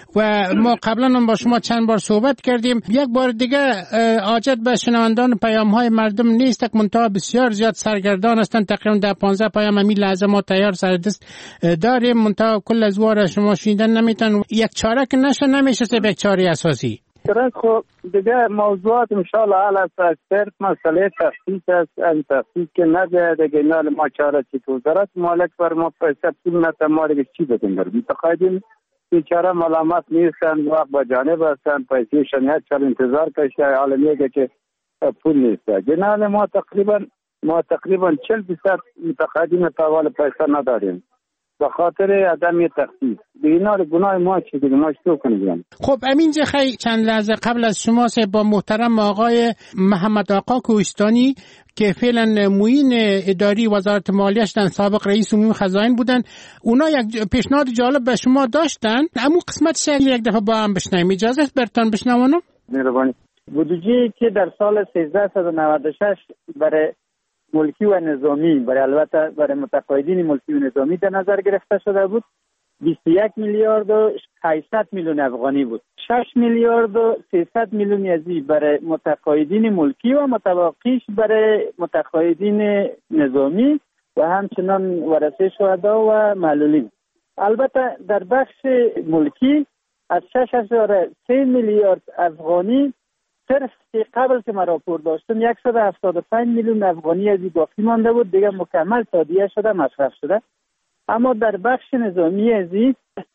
و ما قبلا هم با شما چند بار صحبت کردیم. یک بار دیگه حاجت به شنوندان پیام های مردم نیست که منتها بسیار زیاد سرگردان هستند. تقریبا در پانزده پیام همین لحظه ما تیار سر دست داریم، منتها کل از وار شما شنیدن نمیتون. یک چاره که نشه نمیشه صاحب، یک چاره اساسی. خب دیگه موضوعات انشاءالله حال است. صرف مسئله تخصیص است، این تخصیص که نده دیگه نال ما چاره چی تو وزارت مالک بر ما پیسه پول نتا ما دیگه چی بدیم بر متقاعدین بیچاره ملامت نیستن، وقت با جانب هستن، پیسه شنیت چل انتظار کشته، حالا میگه که پول نیست. جنال ما تقریبا ما تقریبا چل بیصد متقاعدین تاوال پیسه نداریم به خاطر عدم تخصیص. دینا گناه ما چی دیگه ما چطور کنیم؟ خب امین خیلی چند لحظه قبل از شما با محترم آقای محمد آقا کوهستانی که فعلا معین اداری وزارت مالیه هستن، سابق رئیس عمومی خزاین بودن، اونا یک پیشنهاد جالب به شما داشتن. اما قسمتش یک دفعه با هم بشنویم، اجازه است برتون بشنوانم؟ مهربانی. بودجه که در سال سیزده صد و نود و شش برای ملکی و نظامی، برای البته برای متقاعدین ملکی و نظامی در نظر گرفته شده بود، بیست و یک میلیارد و هشتصد میلیون افغانی بود. شش میلیارد و سیصد میلیون ازی برای متقاعدین ملکی و متبقیش برای متقاعدین نظامی و همچنان ورثه شهدا و معلولین. البته در بخش ملکی از شش هزار و سه میلیارد افغانی صرف قبل که ما راپور داشتم صد و هفتاد و پنج میلیون افغانی ازی باقی مانده بود، دیگه مکمل تادیه شده، مصرف شده. اما در بخش نظامی ازی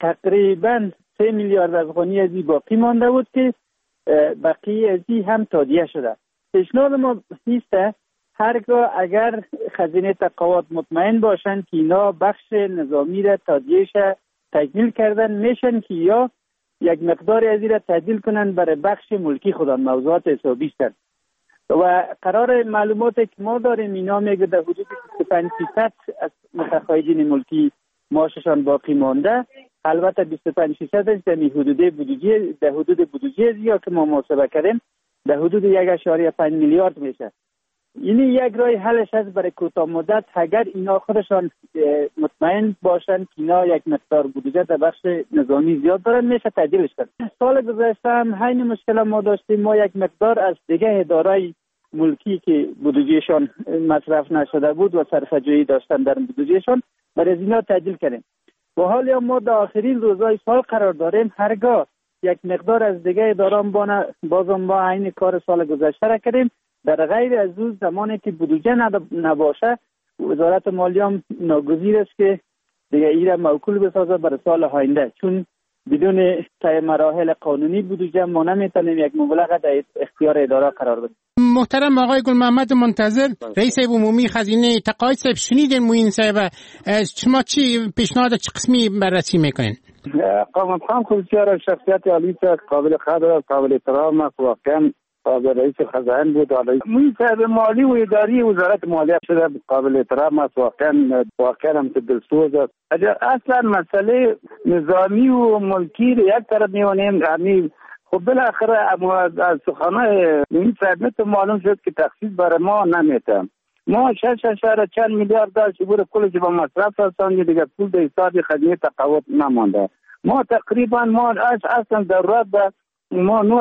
تقریبا سه میلیارد افغانی ازی باقی مانده بود که بقیه ازی هم تادیه شده. پیشنهاد ما نیسته هرگاه اگر خزینه تقاعد مطمئن باشن که اینا بخش نظامی را تادیهش تکمیل کردن، میشن که یا یک مقدار ازی را تعدیل کنن برای بخش ملکی خودان، موضوعات حسابی است. و قرار معلوماتی که ما داریم اینا میگه در حدود بیست و پنج درصد از متقاعدین ملکی معاششان باقی مانده. البته بیست و پنج درصد در حدود بودجه در حدود بودجه زیاد که ما محاسبه کردیم در حدود یک اشاریه پنج میلیارد میشه. یعنی یک راه حلش هست برای کوتاه مدت اگر اینا خودشان مطمئن باشن که اینا یک مقدار بودجه در بخش نظامی زیاد دارن، میشه تعدیلش کرد. سال گذشته هم همین مشکل ما داشتیم، ما یک مقدار از دیگه ادارای ملکی که بودجهشان مصرف نشده بود و صرفه‌جویی داشتن در بودجهشان برای اینا تعدیل کردیم. و حالا ما در آخرین روزهای سال قرار داریم هرگاه یک مقدار از دیگه اداران بازم ما عین کار سال گذشته را کردیم. در غیر از اون زمانی که بودجه نباشه وزارت مالیه هم ناگزیر است که دیگه این را موکول بسازه برای سال آینده، چون بدون طی مراحل قانونی بودجه ما نمیتونیم یک مبلغ در اختیار اداره قرار بدیم. محترم آقای گل محمد منتظر، رئیس عمومی خزینه تقاعد صاحب، شنیدین معین صاحب، شما چی پیشنهاد چه قسمی بررسی میکنین؟ قامت خان بسیار شخصیت عالی قابل قدر قابل احترام است، واقعا رئیس خزاین بود. معین صاحب مالی و اداری وزارت مالیه شده قابل احترام است، واقعا واقعا هم دلسوز است. اصلا مسئله نظامی و ملکی رو یک طرف میونیم، یعنی خب بالاخره از سخنان معین صاحب معلوم شد که تخصیص برای ما نمیتم. ما شش اشاره چند میلیارد داشت بود کلش به مصرف رساندیم دیگه پول به حساب خدمت تقاعد نمانده. ما تقریبا ما اصلا ضرورت به ما نه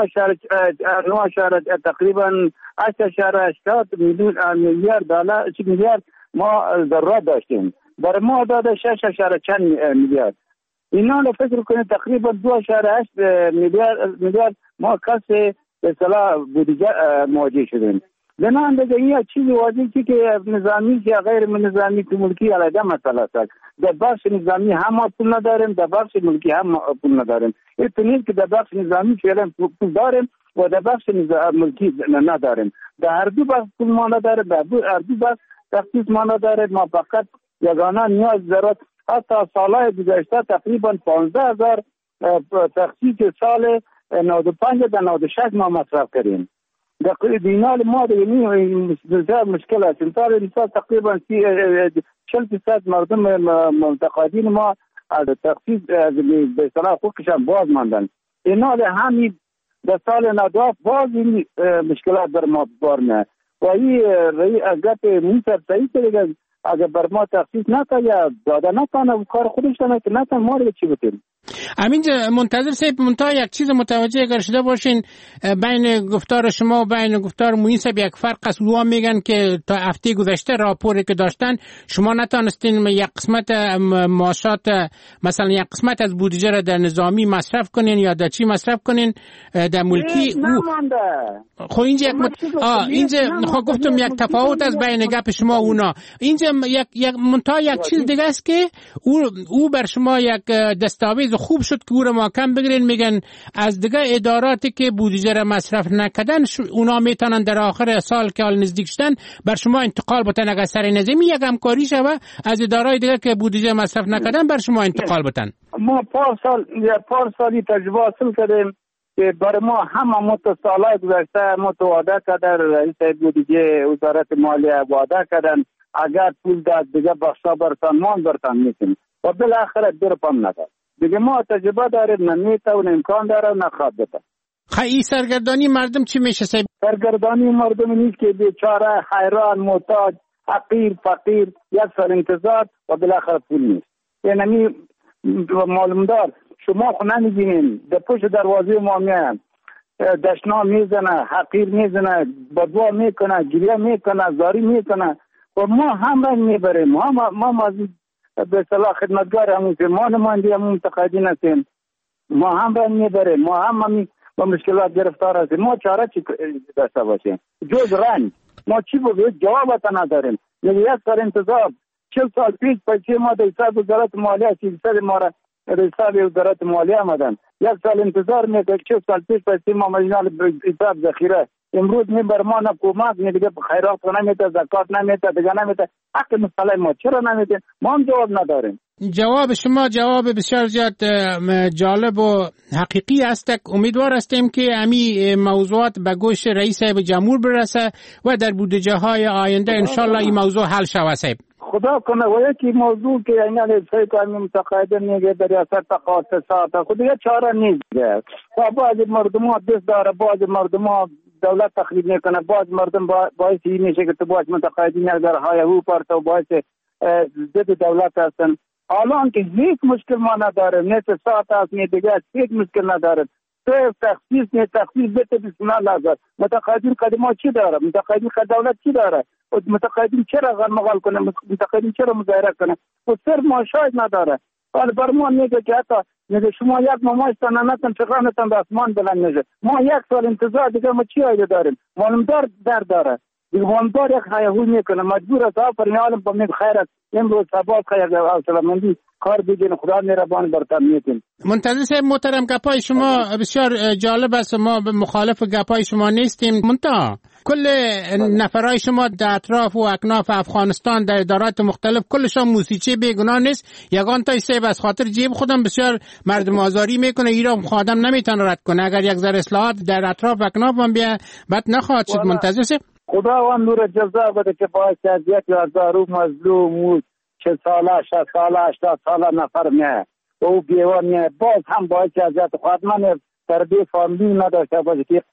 اشاره تقریبا هشت اشاره هشتاد میلیون میلیارد دلار چه میلیارد ما ضرورت داشتیم. برای ما داده شش اشاره چند میلیارد. اینا رو فکر کنید تقریبا دو اشاره هشت میلیارد میلیارد ما کسی به اصطلاح بودجه مواجه شدیم. بنابراین دیگه این چیزی واضحه که نظامی یا غیر نظامی که ملکی علیه مسئله است. در بخش نظامی هم ما پول نداریم، در بخش ملکی هم پول نداریم. این که در بخش نظامی فعلا پول داریم و در بخش ملکی نداریم. در هر دو بخش پول ما نداریم، در هر دو بخش تخصیص ما نداریم. ما فقط یگانه نیاز ضرورت حتی سالهای گذشته تقریبا پانزده هزار تخصیص سال نود و پنج تا نود و شش ما مصرف کردیم. در دینال ما دیگه بسیار مشکل است. انتظار انسان تقریبا چهل درصد مردم متقاعدین ما از تخصیص به اصطلاح حقوقشان باز ماندن. اینا همین در سال نود باز این مشکلات بر ما بار میاد و این اگه منصف صحیح دیگه اگر بر ما تخصیص نکنه یا داده نکنه کار خودش نکنه نکنه ما رو چی بکنیم. امین منتظر صاحب منتها یک چیز متوجه اگر شده باشین بین گفتار شما و بین گفتار موین صاحب یک فرق است. او میگن که تا هفته گذشته راپوری که داشتن شما نتونستین یک قسمت معاشات مثلا یک قسمت از بودجه را در نظامی مصرف کنین یا در چی مصرف کنین در ملکی. خب اینجا یک مت... آه اینجا خب گفتم یک تفاوت از بین گپ شما و اونا. اینجا یک یک منتها یک چیز دیگه است که او او بر شما یک دستاویز خوب شد که او را محکم بگیرین. میگن از دیگه اداراتی که بودجه را مصرف نکردن اونا میتونن در آخر سال که حال نزدیک شدن بر شما انتقال بتن. اگر سر نظامی یک همکاری شوه از ادارای دیگه که بودجه مصرف نکردن بر شما انتقال بتن. ما پار سال یا پار سالی تجربه حاصل کردیم که برای ما همه متصالای گذشته متواده کردن. رئیس بودجه وزارت مالیه واده کردن اگر پول داد دیگه بخشا برتان مان برتان میکنیم و بالاخره دور پام نداد. دیگه ما تجربه داریم نمیته و امکان داره نخواد بده. خیلی سرگردانی مردم چی میشه صاحب؟ سرگردانی مردم نیست که بیچاره حیران محتاج حقیر فقیر یک سال انتظار و بالاخره پول نیست. یعنی معلوم دار شما خو نمیگینین در پشت دروازه ما میان دشنا میزنه حقیر میزنه بدوا میکنه گریه میکنه زاری میکنه و ما هم رنگ میبریم. ما ما ما به صلاح خدمتگار همون که ما نماینده همون متقاعدین هستیم. ما هم رنگ میبریم. ما هم همین با مشکلات گرفتار هستیم. ما چاره چی داشته باشیم جز رنگ؟ ما چی بگوید جوابت نداریم. یعنی یک سال انتظار چل سال پیش پیچه ما در حساب وزارت مالیه چیزی ما را در حساب وزارت مالیه آمدن. یک سال انتظار میکنه چل سال پیش پیچه ما مجنال حساب ذخیره امروز می بر ما نه کمک نه دیگه خیرات نمیده زکات نمیده دیگه نمیده. حق مسئله ما چرا نمیده؟ ما هم جواب نداریم. جواب شما جواب بسیار زیاد جالب و حقیقی است. امیدوار هستیم که امی موضوعات به گوش رئیس جمهور برسه و در بودجه های آینده انشالله این موضوع حل شود. صاحب خدا کنه و یکی موضوع که اینا لیسای کامی متقاعدین میگه در ریاست تقاعد خود دیگه چاره نیست. و بعضی مردم ها دست داره بعضی مردم ها دولت تخریب میکنه بعض مردم باعث این میشه که تو باعث متقاعدین در های او پرت و باعث ضد دولت هستن. الان که هیچ مشکل ما نداره نه ساعت است نه دیگه هیچ مشکل نداره. تو تخصیص نه تخصیص بده بسم الله لازم. متقاعدین قدما چی داره؟ متقاعدین دولت چی داره؟ متقاعدین چرا غرمغال کنه؟ متقاعدین چرا مظاهره کنه؟ و صرف معاشات نداره. ولی برمان میگه که حتی میگه شما یک مامایستان نتن چقدرتان به آسمان بلند میشه. ما یک سال انتظار دیگه ما چی آیده داریم؟ معلومدار در داره. دیگه معلومدار یک خیاهو میکنه مجبور است آفرین عالم با من خیر است امروز ثبات خیر سلامندی کار دیگه خدا مهربان برتان میتین. منتظر صاحب محترم گپای شما بسیار جالب است. ما به مخالف گپای شما نیستیم. منتها کل نفرای شما در اطراف و اکناف افغانستان در ادارات مختلف کلشان موسیقی بیگناه نیست. یگان تای صاحب از خاطر جیب خودم بسیار مردم آزاری میکنه. ایران خادم نمیتونه رد کنه. اگر یک ذره اصلاحات در اطراف و اکناف هم بیا بد نخواهد شد. منتظر صاحب خدا و نور جزا بده که باعث اذیت هزارو مظلوم و چه ساله شصت ساله هشتاد ساله نفر میه او بیوان میه باز هم باعث اذیت خواهد من تربیه فامیلی نداشته باشه که قسم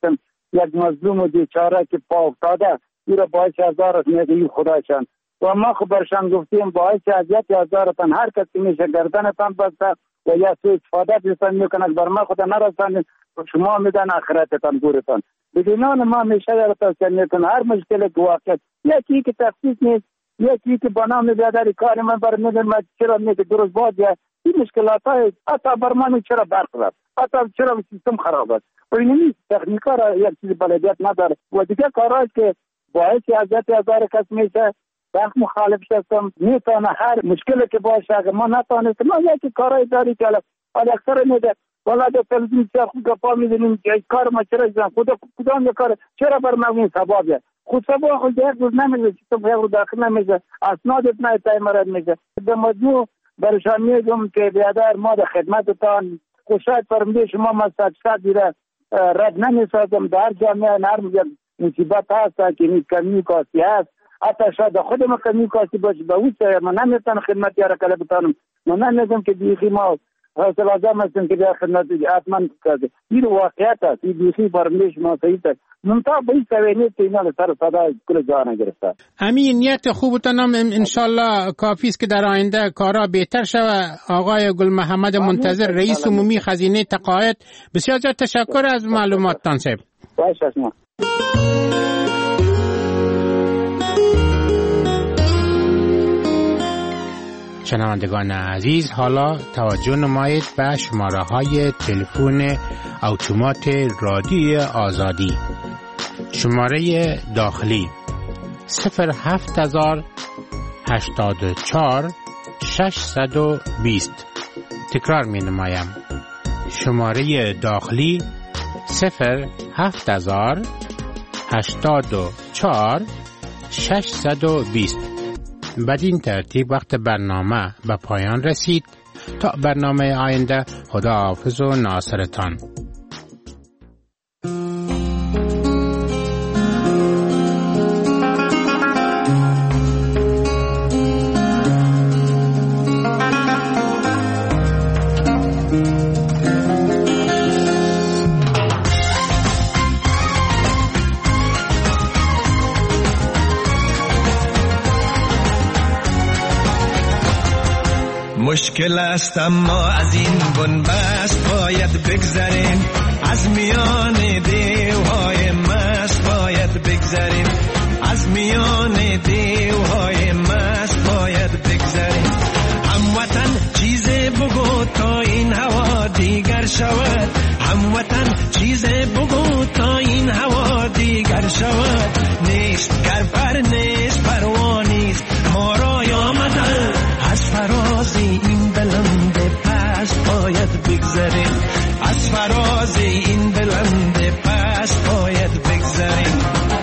یک مظلوم و بیچاره که پا افتاده این را باعث هزارت میگه خدایشان و ما خب برشان گفتیم باعث اذیت هزارتان هر کسی میشه گردنتان بسته و یا سوء استفاده بیستان میکنند بر ما خدا نرسند شما میدن آخرتتان گورتان بدینان ما میشه یا توصیه میکنم هر مشکل که واقع یکی که تخصیص نیست یکی که بنا میبیاداری کار من بر میدن ما چرا میگه درست باید یا این مشکلات های حتی بر ما چرا برق رفت حتی چرا سیستم خراب است و این نیست تکنیکا را یک چیز بلدیت نداره و دیگه کارهایی که باعث اذیت هزار کس میشه وقت مخالف شدم میتونه هر مشکلی که باشه اگر ما نتونستم ما یکی کارهای داری که حالا اکثر میده والا در تلویزیون چه خود گفا میدونیم که کار ما چرا جان خدا کدام یک کار چرا بر ما این سبابه خود سبا خود یک روز نمیده که تو یک روز داخل نمیده اسنادت نه تای مرد میده در مجموع برشان میگم که بیادر ما در خدمتتان خوشایت فرموده شما ما صد دیره رد نمیسازم در جامعه نرم مصیبت هست که نیز کمی کاسی هست حتی شاید خود ما کمی کاسی باشه به اون سه من نمیتونم خدمت یاره کله بتانم من نمیدونم که بیخی ما حاصل آزم هستیم که در خدمت حتما کرده این واقعیت هست این بیخی فرموده شما صحیح است منطقه به این سوینیت که اینا سر صدا کل جانه گرفته همین نیت خوبتان هم انشالله کافی است که در آینده کارا بهتر شود. آقای گل محمد منتظر رئیس عمومی خزینه تقاعد بسیار زیاد تشکر از معلوماتتان صاحب. باشه شما شنوندگان عزیز حالا توجه نمایید به شماره های تلفن اتومات رادیو آزادی. شماره داخلی صفر هفت هزار هشتاد و چهار ششصد و بیست. تکرار می نمایم شماره داخلی صفر هفت هزار هشتاد و چهار ششصد و بیست. بدین ترتیب وقت برنامه به پایان رسید. تا برنامه آینده خدا حافظ و ناصرتان. مشکل است اما از این بنبست باید بگذریم از میان دیوهای مست باید بگذریم از میان دیوهای مست باید بگذریم هموطن چیز بگو تا این هوا دیگر شود هموطن چیز بگو تا این هوا دیگر شود نیست کرپر نیست پروانیست ما را آمدن از فراز این بلند پس باید بگذریم از فراز این بلند پس باید بگذریم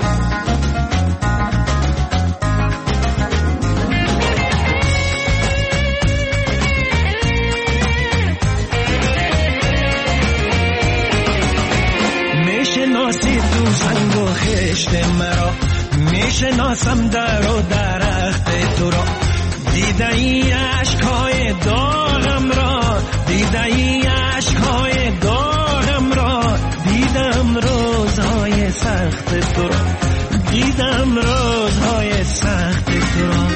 میشناسی تو سنگ و خشت مرا میشناسم در و درخت تو را دیده ای عشقهای داغم را دیده ای عشقهای داغم را دیدم روزهای سخت تو را دیدم روزهای سخت تو را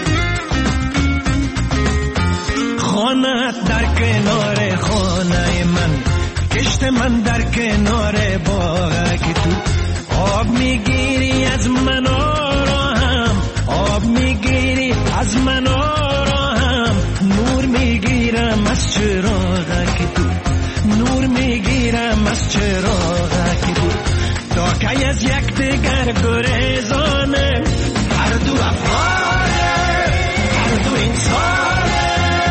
خانه‌ات در کنار خانه من کشت من در کنار باغ تو آب میگیری از من آرام آب میگیری از من آرام نور میگیرم از چراغ تو نور میگیرم از چراغ تو تا که از یک دیگر گریزانه هر دو افغانه هر دو انسانه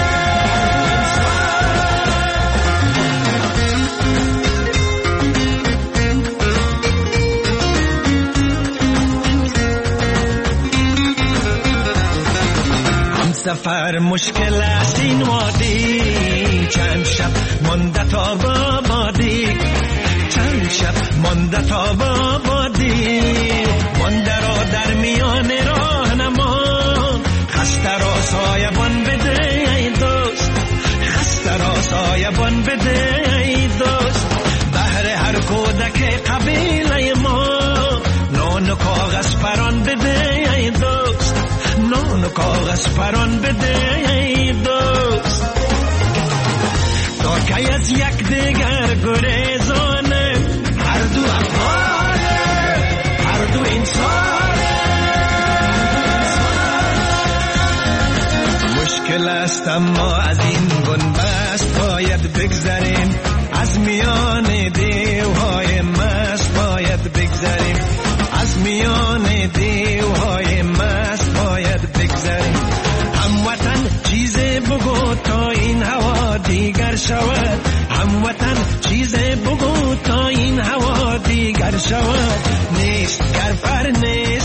سفر مشکل است این وادی چند شب مانده تا بابادی چند شب مانده تا بابادی مانده را در میان راه نما خسته را سایبان بده ای دوست خسته را سایبان بده ای دوست بهر هر کودک قبیله ما تو کاغذ پران بده ای دوست، تا که از یک دیگر گریزانه، هر دو افغانه هر دو انسانه. مشکل است اما از این بنبست باید بگذریم، از میان دیوهای مست باید بگذریم، از میان دیوهای مست باید بگذریم. هموطن چیز بگو تا این هوا دیگر شود، هموطن چیز بگو تا این هوا دیگر شود. نیست گر پر نیست